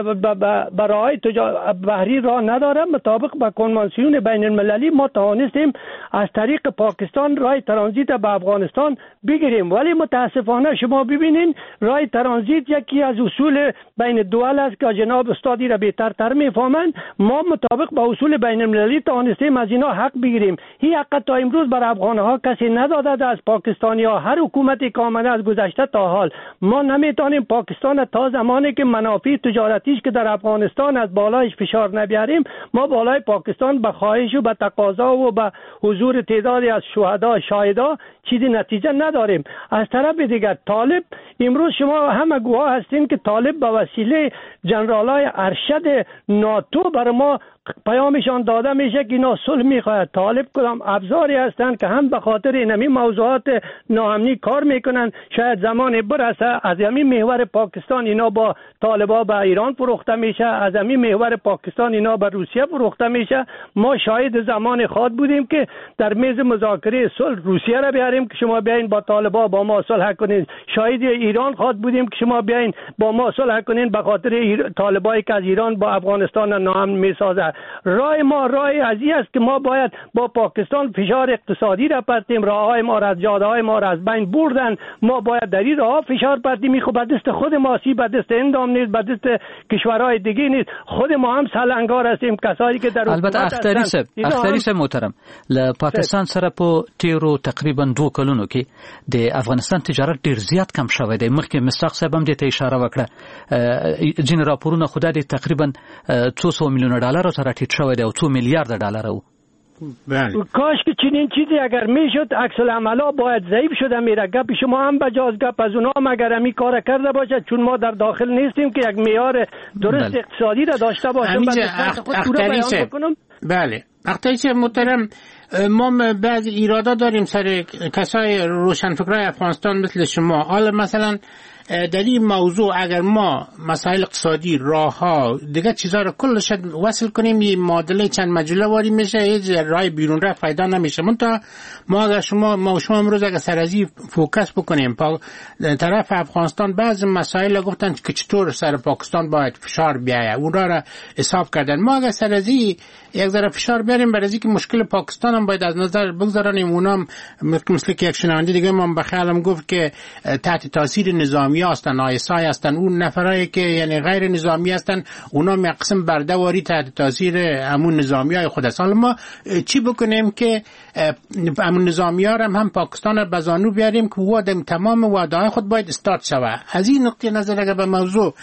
برای بحری راه نداره. مطابق با کنوانسیون بین المللی ما توانستیم از طریق پاکستان راه ترانزیت به افغانستان بگیریم ولی متاسفانه شما ببینین راه ترانزیت یکی از اصول بین دول است که جناب استادی را بهتر میفهمند. ما مطابق با اصول بین المللی توانستیم از اینا حق بگیریم. این حق تا امروز بر افغانها کسی نداده از پاکستانی‌ها. هر حکومتی که آمده از گذشته تا حال ما نمیتونیم پاکستان تا زمانی که منافع تجارتیش که در افغانستان از بالایش فشار نبیاریم ما بالای پاکستان به خواهش و به تقاضا و به حضور تعدادی از شهدا شاهدا چیزی نتیجه نداریم. از طرف دیگر طالب امروز شما همه گواه هستین که طالب به وسیله جنرالای ارشد ناتو بر ما پیامشان داده میشه که اینا صلح میخواهد. طالب کدام ابزاری هستند که هم به خاطر اینمی موضوعات ناامنی کار میکنن. شاید زمان برسه از همین محور پاکستان اینا با طالبا به ایران فروخته میشه از همین محور پاکستان اینا به روسیه فروخته میشه. ما شاهد زمان خود بودیم که در میز مذاکره صلح روسیه را بیاریم که شما بیاین با طالبا با ما صلح کنین. شاهد ایران خود بودیم که شما بیاین با ما صلح کنین به خاطر طالبایی که از ایران با افغانستان ناامن میسازه. راه ما راه ازی است که ما باید با پاکستان فشار اقتصادی را پرتیم. راههای ما را از جاده های ما را از بین بردن. ما باید در این راه فشار پرتیم. خب به دست خود ما سی به دست اندام نیست به دست کشورهای دیگه نیست. خود ما هم سلنگار هستیم کسایی که در البته اختریسه محترم ل پاکستان سره په تیرو تقریبا 2 کلونو کې د افغانستان تجارت ډیر زیات کم شوی دی. مخکې مستاق صاحب هم دې ته اشاره وکړه. ځینې راپورونه خو د تقریبا 200 میلیون ډالر سره ټیټ شوی دی او 2 میلیارد ډالر و. کاش که چنین چیزی اگر میشد عکس العملا باید ضعیف شده میره. گپ شما هم بجاز گپ از اونها مگر همی کار کرده باشه چون ما در داخل نیستیم که یک معیار درست اقتصادی را داشته باشیم. بله اختیار محترم ما بعضی ایرادا داریم سر کسای روشنفکرای افغانستان مثل شما. حالا مثلا در این موضوع اگر ما مسائل اقتصادی راهها دیگه چیزا رو کلش وصل کنیم یه معادله چند مجله واری میشه هیچ راه بیرون رفت پیدا نمیشه. ما اگر شما امروز اگر سرازی فوکس بکنیم طرف افغانستان بعضی مسائل گفتن که چطور سر پاکستان باید فشار بیایه اون را حساب کردن. ما اگر سرازی یک ذره فشار بیاریم برای اینکه مشکل پاکستان هم باید از نظر بگذاریم. اونم مثل که یک شنونده دیگه من به خیالم گفت که تحت تاثیر نظامی نظامی هستن، آیسای هستن، اون نفرایی که یعنی غیر نظامی هستن اونا مقسم بردهواری تحت تاثیر همون نظامی های خود است. حالا ما چی بکنیم که همون نظامی ها هم پاکستان به زانو بیاریم که وعده تمام وعده های خود باید استارت شود؟ از این نقطه نظر اگر به موضوع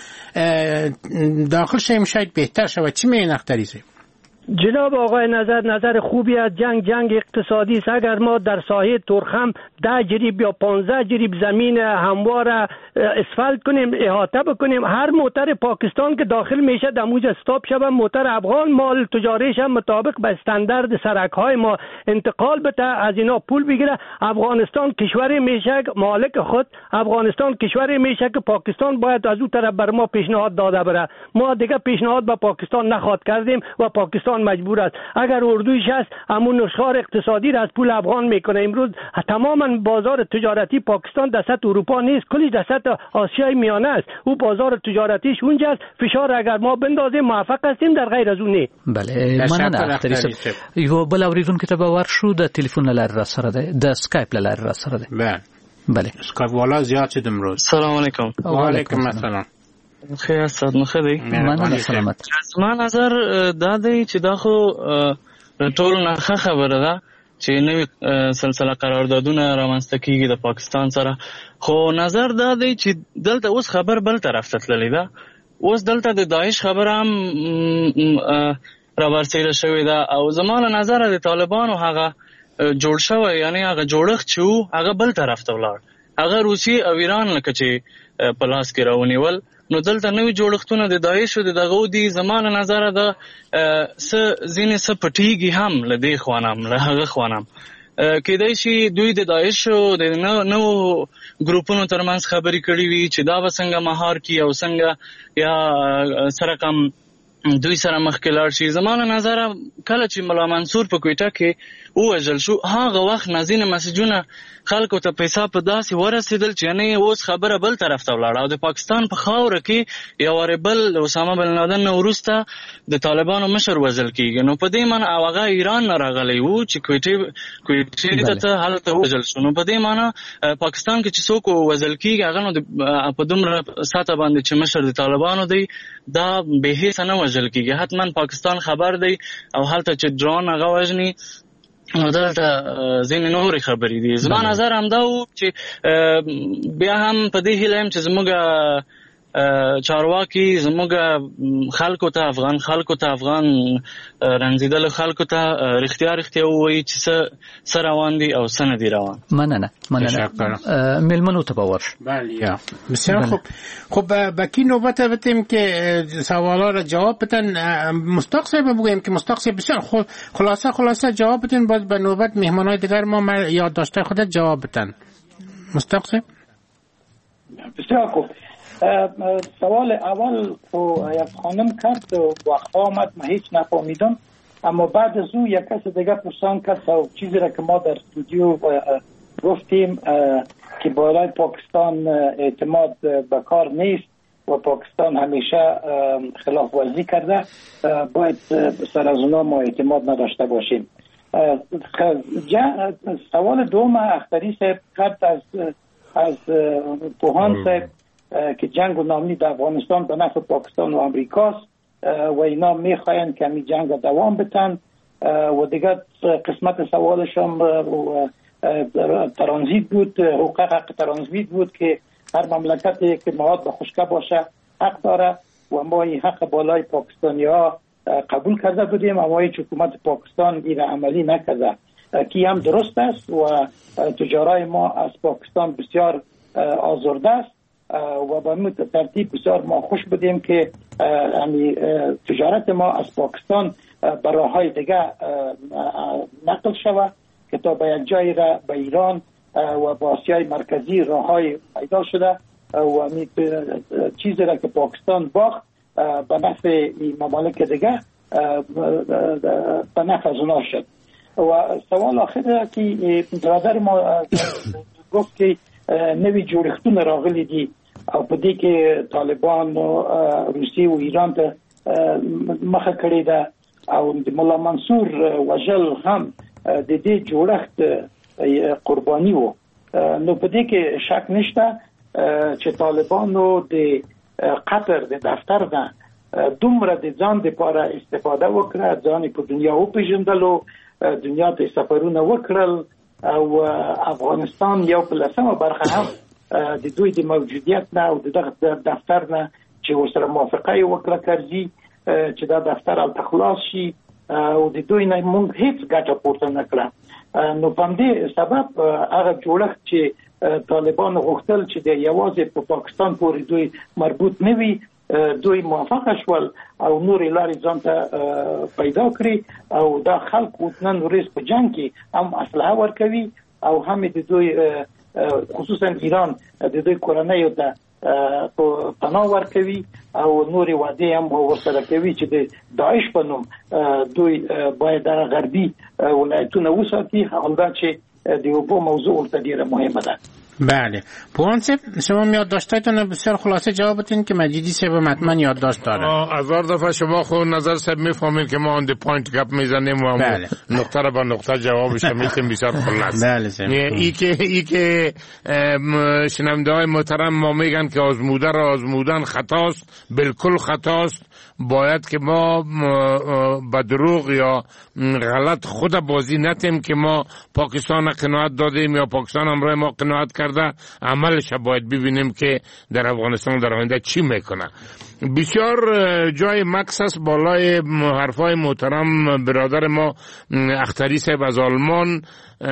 داخل شیم شاید بهتر شود. چی میگن اختریزه؟ جناب آقای نظر خوبی از جنگ اقتصادی است. اگر ما در ساحه ترخم 10 جریب یا 15 جریب زمین هموار اسفالت کنیم، احاطه بکنیم، هر موتر پاکستان که داخل میشه دموج استاپ شود، موتر افغان مال تجاریش هم مطابق به استاندارد سرک های ما انتقال بده، از اینا پول بگیره. افغانستان کشوری میشه مالک خود، افغانستان کشوری میشه که پاکستان باید از اون طرف بر ما پیشنهاد داده بره. ما دیگه پیشنهاد به پاکستان نخواد کردیم و پاکستان مجبور است. اگر اردویش هست همون نشخوار اقتصادی را از پول افغان میکنه. امروز تماما بازار تجارتی پاکستان در سطح اروپا نیست، کلی در سطح آسیای میانه است. او بازار تجارتیش اونجاست. فشار اگر ما بندازیم موفق هستیم، در غیر از اون نه. بله مننه اختریسه. یو بل اوریدون که تباور شو د تلیفون لاره را سره ده، د اسکایپ لاره را سره ده. بله اسکایپ والا زیاد شد امروز. سلام علیکم. و علیکم السلام. خیر استاد مخدی. مننه سلامت. از ما نظر دادی چې دا خو ټول نه خبره ده چې نوې سلسله قراردادونه رامنځته کیږي د پاکستان سره. خو نظر دادی چې دلته اوس خبر بل طرف ته تللی ده. اوس دلته د داعش خبره هم راورسېده شوې ده او زما له نظره د طالبانو هغه جوړ شوی، یعنی هغه جوړښت چې وو هغه بل طرف ته ولاړ. هغه روسیې او ایران لکه چې په لاس کې راونیول، نو دلته نوې جوړښتونه د داعش او دغه دي. زما له نظره ده ځینې څه پټېږي هم له دې خوانم له هغه خوانم. کېدای شي دوی د داعش او د نوو ګروپونو ترمنځ خبرې کړې وي چې دا به څنګه مهار کړي او څنګه یا سره کم دوی سره مخکې لاړ شي. زما له نظره کله چې ملا منصور په کویټه کې ووژل شو، هغه وخت نازینه مسیجونه خلکو ته په حساب په داسې ورسېدل چې یعنې اوس خبره بل طرف ته ولاړه او د پاکستان په خاوره کې یو وارې بل اسامه بن لادن نه وروسته د طالبانو مشر وژل کېږي. نو په دې معنی او هغه ایران نه راغلی و چې کویټې ته هلته وژل شو. نو په دې معنی پاکستان کې چې څوک وژل کېږي هغه نو په دومره سطح باندې چې مشر د طالبانو دی دا بې حسه نه وژل کېږي. حتما پاکستان خبر دی او هلته چې ډرون هغه وژني دلته ځینې نورې خبرې دي. زما نظر همدا و چې بیا هم په دې هیله یم چې زموږ چارواکي زموږ خلکو ته افغان خلکو ته افغان رنځېدلو خلکو ته رښتیا ووایي چې څه روان دي او څه نه دي روان. مننه میلمنو ته به ورشو. بله بسیار خوب. خب به کی نوبت بتیم که سوالا را جواب بدن. مصداق صاحب بگویم که مصداق صاحب بسیار خلاصه جواب بدن، باید به نوبت مهمانای دیگر ما یاد داشته خودت جواب بدن. مصداق صاحب بسیار خوب. سوال اول یک خانم کرد و وقت آمد ما هیچ نفهمیدم، اما بعد از او یک کس دیگه پرسان کرد و چیزی را که ما در استودیو گفتیم که بالای پاکستان اعتماد به کار نیست و پاکستان همیشه خلاف ورزی کرده، باید سر از اونا ما اعتماد نداشته باشیم. سوال دوم اختری صاحب کرد از پوهان صاحب که جنگ و ناامنی در افغانستان به نفع پاکستان و امریکاست و اینا میخواین که می جنگ دوام بتن و دیگر قسمت سوالش هم ترانزیت بود، حق ترانزیت بود که هر مملکتی که مواد به خشکه باشه حق داره و ما این حق بالای پاکستانی ها قبول کرده بودیم، اما هیچ حکومت پاکستان این عملی نکرده که هم درست است و تجارای ما از پاکستان بسیار آزرده است و به این ترتیب بسیار ما خوش بودیم که تجارت ما از پاکستان به راه‌های دیگه نقل شود که تا به یک جایی را به ایران و به آسیای مرکزی راه‌های پیدا شده و چیزی را که پاکستان باخت به نفع این ممالک دیگه به نفع از اونا شد. و سوال آخر که برادر ما گفت که نوی جوړښتونه راغلي دي او په دې کې طالبان او روسي او ایران ته مخه کړې ده او د مولا منصور وژل هم د دې جوړښت قرباني وو. نو په دې کې شک نشته چې طالبانو د قطر د دفتر نه دومره د ځان لپاره استفاده وکړه، ځان په دنیا وپیژندلو، دنیا ته سفرونه وکړل او افغانستان یو په لسمه برخه هم د دوی د موجودیت نه او د دفتر نه چې ورسره موافقه وکړه کړي چې دا دفتر التخلاص شي او د دوی نه موږ هیڅ ګټه پورته نه کړه. نو په دې سبب هغه جوړښت چې طالبان غوښتل چې د یوازې په پاکستان پورې دوی مربوط نه وي، دوی موافقه شول او نور لارې ځان ته پیدا کړی او دا خلک نن ورځ په جنگ کې هم اسلحه ورکوي او هم د دوی خصوصا ایران د دوی کورنۍ ته پناه ورکوي او نور وعده هم ورسره کوي چې د داعش په نوم دوی باید در غربي ولایتونه وساتي. همدا چې د اوبو موضوع ورته ډیره مهمه ده. بله پوان صاحب شما یادداشتاتون بسیار خلاصه جواب بدین که مجیدی صاحب حتما یادداشت داره. هزار دفعه شما خود نظر صاحب میفهمید که ما آن دی پوینت گپ میزنیم و نقطه را با نقطه جوابش میتیم بسیار خلاص. بله صاحب ای که شنونده های محترم ما میگن که آزموده را آزمودن خطاست، بالکل خطاست. باید که ما به دروغ یا غلط خود بازی نتیم که ما پاکستان قناعت دادیم یا پاکستان همراه ما قناعت کرده. عملش باید ببینیم که در افغانستان در آینده چی میکنه. بسیار جای مکس است بالای حرفای محترم برادر ما اختری صاحب از آلمان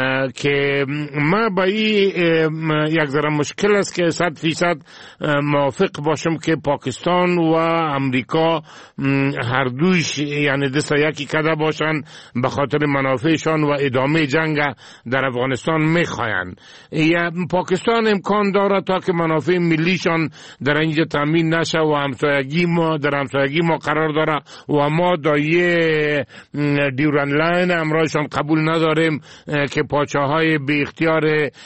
که ما با این یک ذره مشکل است که 100% موافق باشم که پاکستان و امریکا هر دویش یعنی دست یکی کده باشن به خاطر منافعشان و ادامه جنگ در افغانستان میخواین. پاکستان امکان داره تا که منافع ملیشان در اینجا تامین نشه و همسایگی ما در همسایگی ما قرار داره و ما دایه دیورن لاین امرایشان قبول نداریم که پاچاهای بی اختیار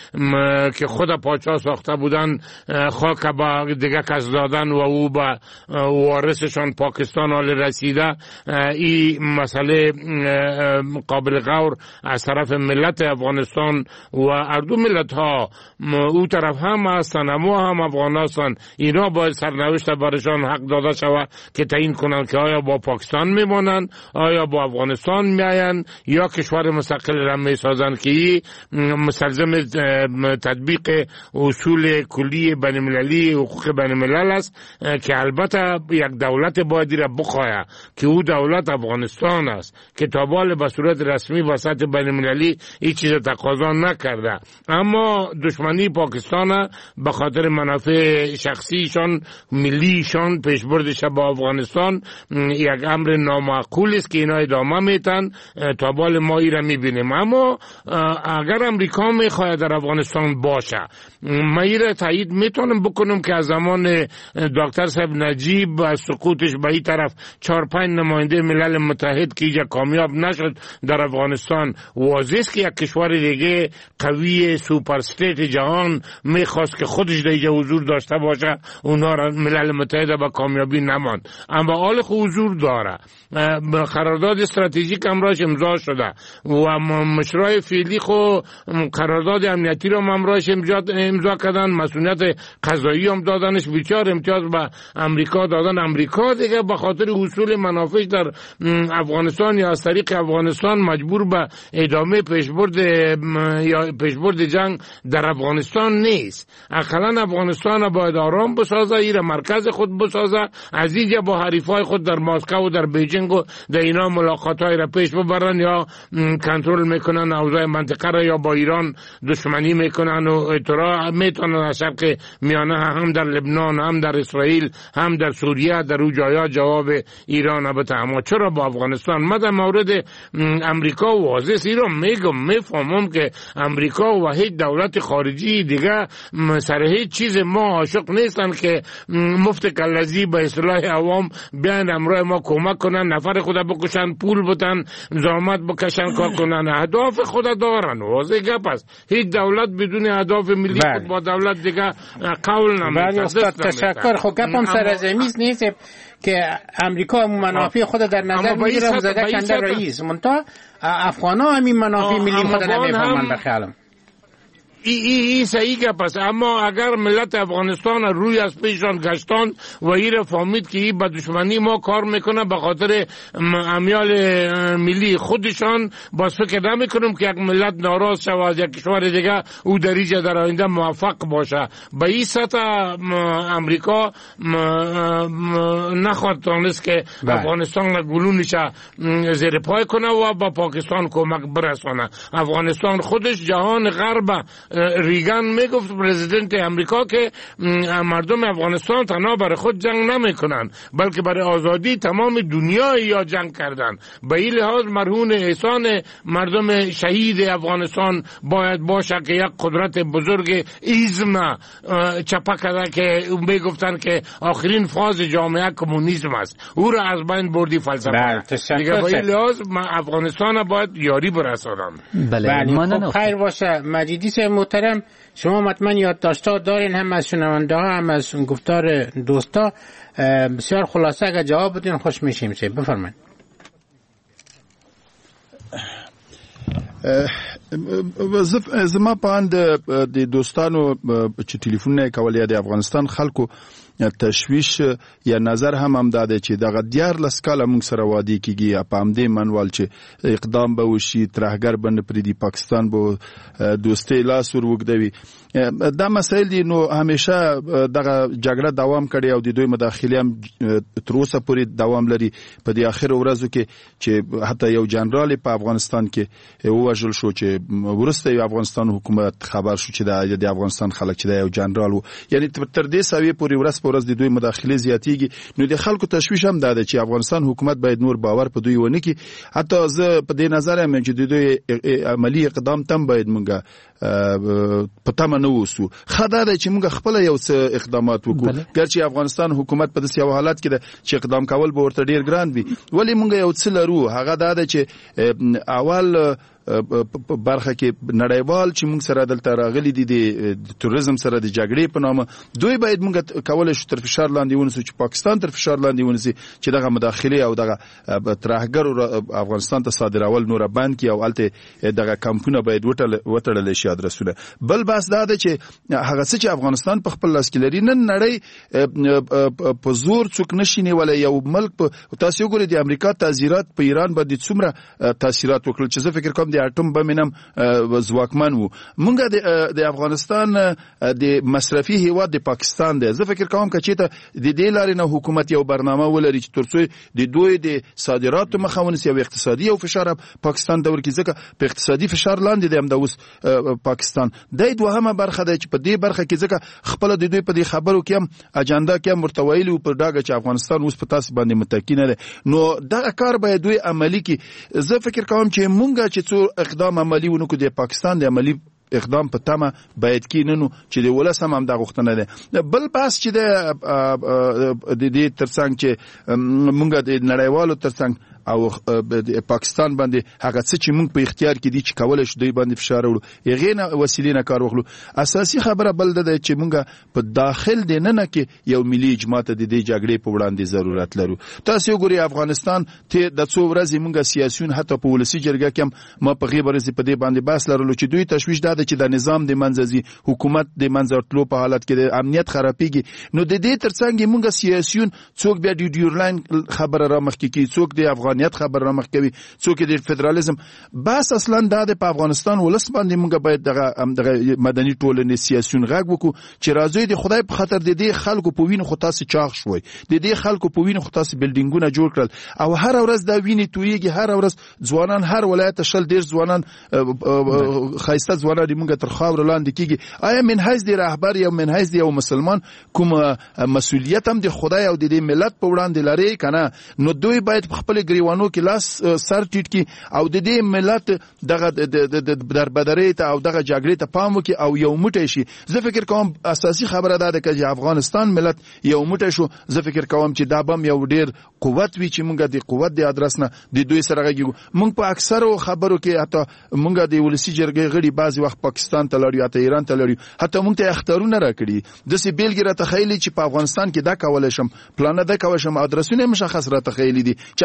که خود پاچا ساخته بودن خاک با دیگه کس دادن و او با وارثشان پاکستان حال رسیده. این مسئله قابل غور از طرف ملت افغانستان و اردو ملت ها او طرف هم هستن اما هم افغان هستن. اینا باید سرنوشت برشان حق داده شود که تعیین کنند که آیا با پاکستان میمانند، آیا با افغانستان میاین یا کشور مستقل را میسازند که مستلزم تطبیق اصول کلی بین المللی حقوق بین الملل است که البته یک دولت باید را بخواهد که او دولت افغانستان است که تا بال به صورت رسمی به سطح بین المللی هیچ چیز تقاضا نکرده. اما دشمنی پاکستان به خاطر منافع شخصیشان ملیشان پیشبردش با افغانستان یک امر نامعقول است که اینا ادامه میتن تا بال ما ای را میبینیم. اما اگر امریکا میخواهد در افغانستان باشه ما ای را تایید میتونم بکنم که از زمان دکتر صاحب نجیب از سقوطش به این طرف 4-5 نماینده ملل متحد که اینجا کامیاب نشد در افغانستان واضح است که یک کشور دیگه قوی سوپر استیت جهان میخواست که خودش در اینجا حضور داشته باشه، اونا را ملل متحد با کامیابی نماند. اما حال حضور داره. قرارداد استراتژیک امراش امضا شده و مشروع فعلی خو قرارداد امنیتی رو امراش امضا کردن، مسئولیت قضایی هم دادنش، بیچاره امتیاز به امریکا دادن. امریکا دیگه به خاطر حصول منافع در افغانستان یا از طریق افغانستان مجبور به ادامه پیشبرد جنگ در افغانستان نیست. اقلا افغانستان باید آرام بسازه، ایره مرکز خود بسازه، از اینجا با حریفای خود در مسکو و در بیجینگ و در اینا ملاقاتای را پیش ببرن یا کنترل میکنن اوضاع منطقه را یا با ایران دشمنی میکنن و اطلاع میتونن از شرق میانه هم در لبنان هم در اسرائیل هم در سوریه در او جایا جواب ایران البته. اما چرا با افغانستان؟ ما در مورد امریکا واضح ایران میفهمم که امریکا و هیچ دولت خارجی دیگه سر هیچ چیز ما عاشق نیستن که مفت کلزی به اصطلاح عوام بیان امرای ما کمک کنن، نفر خود بکشن، پول بدن، زحمت بکشن، کار کنن. اهداف خود دارن، واضح گپ است. هیچ دولت بدون اهداف ملی خود با دولت دیگه قول نمیکنه. بله استاد تشکر. خب گپم سر زمیز نیست که امریکا منافع خود در نظر میگیره و زده کنده رئیس منتها افغان ها همین منافع ملی خود نمیفهمن. بخیالم این صحیح که پس اما اگر ملت افغانستان روی از پیشان گشتان و این فهمید که این به دشمنی ما کار میکنه به خاطر امیال ملی خودشان، باز فکر نمیکنم که یک ملت ناراض شود از یک کشور دیگه او در اینجا در آینده موفق باشه. به این سطح امریکا نخواهد تانست که افغانستان گلونش زیر پای کنه و با پاکستان کمک برسانه. افغانستان خودش جهان غرب، ریگان میگفت پرزیدنت امریکا که مردم افغانستان تنها برای خود جنگ نمیکنن بلکه برای آزادی تمام دنیا یا جنگ کردن. به این لحاظ مرهون احسان مردم شهید افغانستان باید باشه که یک قدرت بزرگ ایزم چپا کرده که میگفتن که آخرین فاز جامعه کمونیسم است، او را از بین بردی فلسفه. دیگه به این لحاظ افغانستان باید یاری برسانم. بله خیر باشه. مجیدی صاحب محترم، شما مطمئن یادداشت‌ها دارین، هم از شنونده ها هم از گفتار دوستا. بسیار خلاصه اگر جواب بدین خوش میشیم. بفرمایید. زما په اند د دوستانو چې ټلیفون کولې د افغانستان خلکو تشویش یا نظر هم داده چې دغه 14 کاله موږ سره وادي کیږي په همدې منوال چې اقدام به وشي، ترهګر به نه پرېږدي، پاکستان به دوستۍ لاس ور وږدوي. دا مسایل دي. نو همیشه دغه جګړه دوام کړي او د دوی مداخلې هم تر اوسه پورې دوام لري. په دې اخر ورځو کې چې حتی یو جنرال په افغانستان کې ووژل شو چې ورسته افغانستان حکومت خبر شو چې د افغانستان خلک چې یو جنرال وو. یعنی تر دې سوي پورې ورځ د دوی مداخله زیاتیږي. نو د خلکو تشویش هم داده چې افغانستان حکومت باید نور باور په دوی ونه کړي. حتی زه په دې نظر یم چې د دوی عملی اقدام تم باید مونږه په تمه نه وسو. خدای دې چې مونږ خپل یو څه اقدامات وکړو. ګرچې افغانستان حکومت په داسې یو حالت کې ده چې اقدام کول به ورته ډیر ګران وي، ولی مونږ یو څه لرو. هغه دا ده چې اول برخه کې نړیوال چې موږ سره دلته راغلي دي د توریزم سره د جګړې په نامه، دوی باید موږ کولای شو تر فشار لاندې ونیسو چې پاکستان تر فشار لاندې ونیسي چې دغه مداخله او دغه ترهګر افغانستان ته صادرول نور بند کی او الته دغه کمپونه باید وټړل شي ادرسونه. بل بس دا ده چې هغه څه چې افغانستان په خپل لاس کې لري نن نړۍ په زور څوک نشي نیولای. یو ملک تاسو وګورئ د امریکا تاثیرات په ایران باندې څومره تاثیرات وکړل چې زه فکر کوم د اټوم بم نم ځواکمن وو. مونږ د افغانستان د مصرفي هیواد د پاکستان دی. زه فکر کوم چې ته د دې لارې نه حکومت یو برنامه ولري چې ترڅو د دوی د صادراتو مخه ونیسي او اقتصادي او فشار پاکستان دور کې ځکه په اقتصادي فشار لاندې دی هم د اوس پاکستان د دوهمه برخه دی چې په دې برخه کې ځکه خپل د دوی په دې خبرو کې هم اجنډا کې هم ورتویلی او پر داګه چې افغانستان اوس په تاسو باندې متکی نه دی. نو دا کار باید دوی عملی کې. زه فکر کوم چې مونږ چې اقدام عملی ونکو د پاکستان د عملی اقدام په تمه باید کیننو چې د ولس هم دا غوښتنه ده. بل پاس چې د دې ترڅنګ چې مونږ د نړیوالو ترڅنګ او پاکستان باندې هغه څه چې موږ په اختیار کې دي چې کولای شو دوی باندې فشار وړو یغې نه وسیلې نه کار وکړو. اساسي خبره بل ده چې موږ په داخل دی نه کې یو ملي اجماع ته د دې جګړې په وړاندې ضرورت لرو. تاسو وګورئ افغانستان ته د څو ورځې موږ سیاسيون حتی په ولسی جرګه کې ما په غیبه رسې په دې باندې بحث لرلو چې دوی تشویش ده چې د نظام د منځزي حکومت د منځرتلو په حالت کې د امنیت خرابېږي. نو د دې ترڅنګ موږ سیاسيون څوک بیا د ډیورلاین خبره را مخکې کی، څوک د افغانیت خبر را مخ کوي، څوک د فدراليزم. بس اصلا د په افغانستان ولس باندې موږ باید دغه مدني ټولنې سیاسيون غږ وکړو چې راځي د خدای په خاطر د دې خلکو په وینو خو تاسو چاغ شوي، د دې خلکو په وینو خو تاسو بلډینګونه جوړ کړل او هر ورځ دا ویني تویږي. هر ورځ ځوانان هر ولایت شل ډیر ځوانان خایسته ځوانان موږ تر خاور لاندې کیږي. آیا من حیث د رهبر یا من حیث د یو مسلمان کوم مسؤلیت هم د خدای او د دې ملت په وړاندې لري کنه؟ نو دوی باید خپل ګریوانو کې لاس سر ټیټ کی او د دې ملت دغه دربدرۍ ته او دغه جګړې ته پام وکړي او یو موټی شي. زه فکر کوم اساسي خبره ده چې افغانستان ملت یو موټی شو. زه فکر کوم چې دا بم یو ډیر قوت وی چې مونږ د قوت د ادرس نه د دوی سره غږیږو. مونږ په اکثرو خبرو کې حتی مونږ د ولسی جرګې غړي بعضی وخت پاکستان ته لړیو، حتی ایران ته لړیو، حتی مونږ ته اختارونه راکړي د سي بیلګې را تخیلي چې په افغانستان کې دا کولای شم پلان ده کولای شم ادرسونه مشخص را تخیلي دي چې هغه هم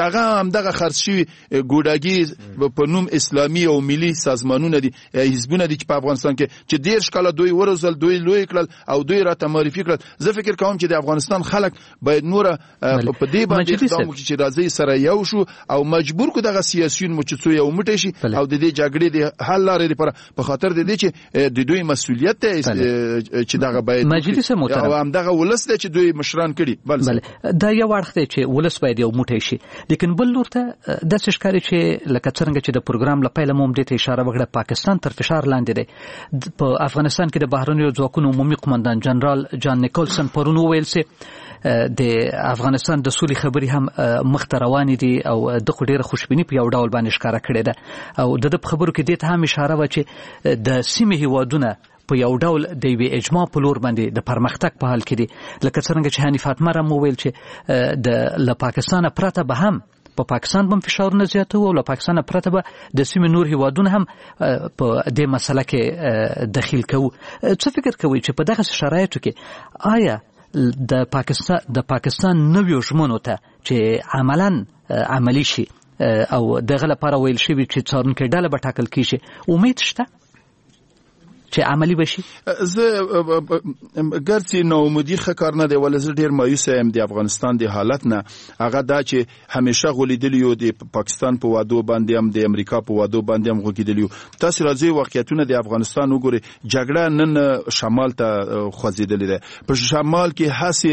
همدغه خرڅ شوي ګوډاګي په نوم اسلامي او ملي سازمانونه دي حزبونه دي چې په افغانستان کې چې 10 کاله دوی ورزل دوی لوی کړل او دوی راته معرفي کړل. زه فکر کوم چې د افغانستان خلک باید نور په دې باندې اقدام وکړي چې راځي سره یو شو او مجبور کو دغه سیاسيون مو چې څو یو موټی شي او د دې جګړې د حل لارې لپاره په خاطر د دې چې د دوی مسؤلیت دی چې دغه باید مجلس محترم او هم دغه ولس دی چې دوی مشران کړي. بل دا یو اړخ دی چې ولس باید یو موټی شي، لیکن بل لور ته د څشکاري چې لکه څنګه چې د پروګرام لپاره مو دې ته اشاره وکړه پاکستان تر فشار لاندې دی. په افغانستان کې د بهرنیو ځواکونو عمومي قومندان جنرال جان نیکولسن پرون ویل چې د افغانستان د سولې خبرې هم مخته روانې دي او د ډېره خوشبیني په یو ډول باندې ښکاره کړې ده او د خبرو کې دې ته هم اشاره و چې د سیمې هیوادونه په یو ډول د یوې اجماع په لور باندې د پرمختګ په حال کې دي. لکه څنګه چې هاني فاطمه را مو ویل چې له پاکستان پرته به هم په پاکستان باندې فشارونه زیاتو او له پاکستان پرته به د سیمې نور هیوادونه هم په دې مسله کې دخیل کوي. څه فکر کوي چې په دغه شرایطو کې آیا د پاکستان نویو ژمنو ته چې عملی شي او دغه لپاره ویل شوی چې څارونکي ډله به ټاکل کیږي، امید شته چې عملی بشي؟ زه ګرځي نو امیدي ښکار نه دی ولې زه ډیر مایوس یم د افغانستان د حالت نه. هغه دا چې همیشه غولیدلیو د پاکستان په وادو باندې هم د امریکا په وادو باندې هم غوګیدلیو. تاسو راځي واقعیتونه د افغانستان وګورئ، جګړه نن شمال ته خوځیدلې ده. په شمال کې هسي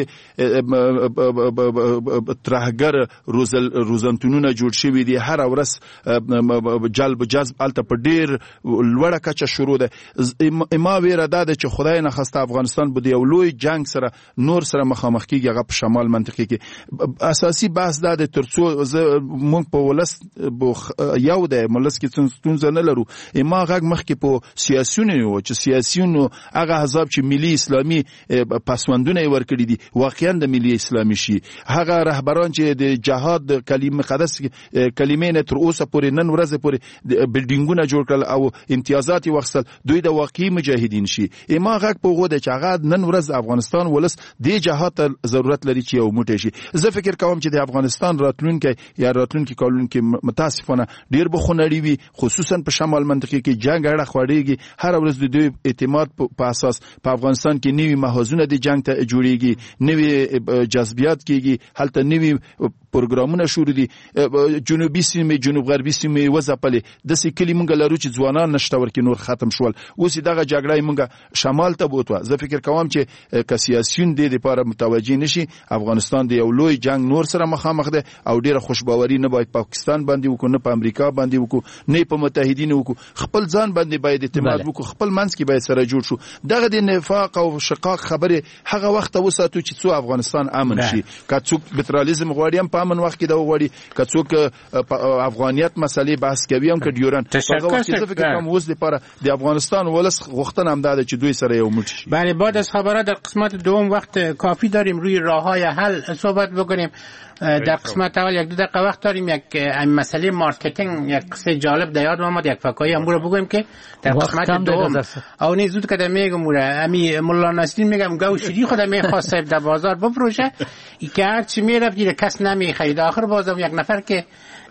ترهګر روزنتونونه جوړ شوي دي، هر ورځ جلب جذب الته په ډیر لوړه کچه شروع ده. ما ویره ده چې خدای نه خواسته افغانستان به د یو لوی جنگ سره نور سره مخامخ کیږي. هغه په شمال منطقه کې اساسي بحث ده ترڅو موږ په ولس یو ده ملس کې څنګه نه لرو. ما غږ مخ کې په سیاسيونو چې سیاسيونو هغه حزب چې ملي اسلامي پسوندونه ورکړي دي واقعا د ملي اسلامي شي، هغه رهبران چې د جهاد کلمه مقدس کلمې نه تر اوسه پورې نن ورځ پورې بلډینګونه جوړ کړل او امتیازات وغوښتل دوی د واقعي مجاهدین شي. ما غږ په غوډه چې هغه نن ورځ افغانستان ولس د جهاد ضرورت لري چې یو موټی شي. زه فکر کوم چې د افغانستان راتلونکي کالونو کې متاسفانه ډیر بخونړی وي، خصوصا په شمال منطقه کې جنگ اړه خوړېږي. هر ورځ د دوی اعتماد په اساس په افغانستان کې نوي محاذونه د جنگ ته جوړېږي، نوي جذبیات کېږي، هلته نوي پروګرامونه شروع دي. جنوبي سیمې جنوب غربي سیمې وځپلې د سکلی مونږ لرو چې ځوانان نشته ورکې نور ختم شول. اوس دغه جګړه مونږ شمال ته بوتو. زه فکر کوم چې که سیاسيون د لپاره متوجي نشي افغانستان د یو لوی جنگ نور سره مخامخ ده او ډیره خوشباوري نه باید پاکستان باندې وکړو، نه په امریکا باندې وکړو، نه په متحدینو وکړو. خپل ځان باندې باید اعتماد وکړو، خپل منځ کې باید سره جوړ شو. دغه د نفاق او شقاق خبره هغه وخت وساتو چې څو افغانستان امن شي. که څوک پټرالیزم غواړي هم په امن وخت کې دا وغواړي، که څوک افغانیت مسلې بحث کوي هم که ډیورن هغه وخت زه فکر کوم اوس لپاره د افغانستان ولس غوښتنه هم ده چې دوی سره یو موټی شي. بله، بعد از خبرات در قسمت دوم وقت کافی داریم روی راه‌های حل صحبت بکنیم. در قسمت اول یک دو دقیقه وقت داریم. یک مسئله مارکتینگ، یک قصه جالب در یاد اومد، یک فکایی هم رو بگویم که در قسمت دوم او نه زود که میگم امی مولا نصرین میگم گاو شیری خود میخواست در بازار بفروشه که هر چی میرفت دیگه کس نمیخرید. آخر بازم یک نفر که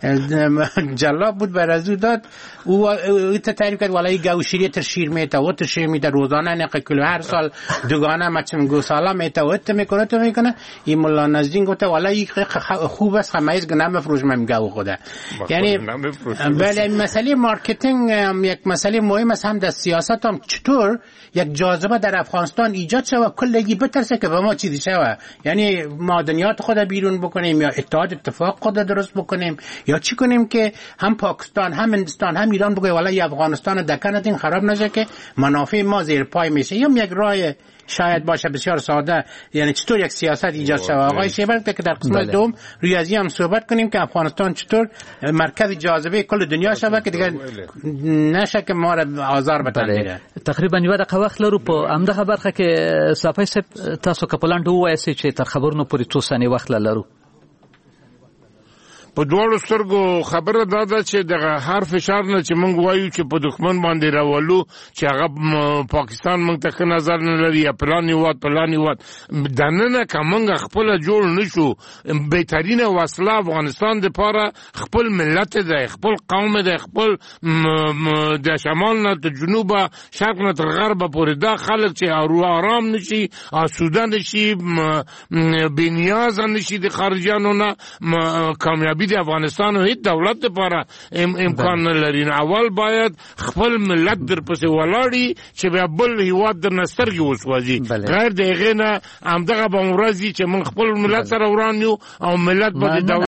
جلاب بود بر از او داد او تعریف کرد والای گاوشیری ترشیر میته و ترشیر میته روزانه نق کیلو هر سال دوگانه مچم گوسالا میته و ات میکنه. این مولا نزدین گفت والای خوب است خمیز گناه مفروش من گاو خوده. یعنی بله، مسئله مارکتینگ یک مسئله مهم است. هم در سیاست هم چطور یک جاذبه در افغانستان ایجاد شود کلگی بترسه که به ما چیزی شود، یعنی معدنیات خود بیرون بکنیم یا اتفاق خود درست بکنیم یا چی کنیم که هم پاکستان هم هندوستان هم ایران بگه والله افغانستان دکانتین خراب نشه که منافع ما زیر پای میشه. یا یک راه شاید باشه بسیار ساده، یعنی چطور یک سیاست ایجاد شود. آقای شیبر که در قسمت دوم روی ازی هم صحبت کنیم که افغانستان چطور مرکز جاذبه کل دنیا شود که دیگه نشه که ما را آزار بتن میره. تقریبا یو دقیقه وخت لرو په همدغه برخه کې صافی صاحب تاسو کپلان دوه وایي چې تر خبرونو پورې 2 ثانیې وخت لرو. په دواړو سترګو خبره دا ده چې د هر فشار نه چې موږ وایو چې په دښمن باندې راولو چې هغه پاکستان موږ ته ښه نظر نه لري یا پلان هیواد دننه که موږ خپله جوړ نشو بهترینه وسله افغانستان دپاره خپل ملت دی، خپل قوم دی، خپل د شمال نه تر جنوبه شرق نه تر غربه پورې دا خلک چې آرام نشي، آسوده نشي، بېنیازه نشي د خارجیانو نه، کامیابی د افغانستان او هیڅ دولت دپاره امکان نه لري. اول باید خپل ملت درپسې ولاړي چې بیا بل هیواد درنه سترګې وسوځي، غیر د هغې نه همدغه به ورځ وي چې موږ خپل ملت سره وران یو او ملت به د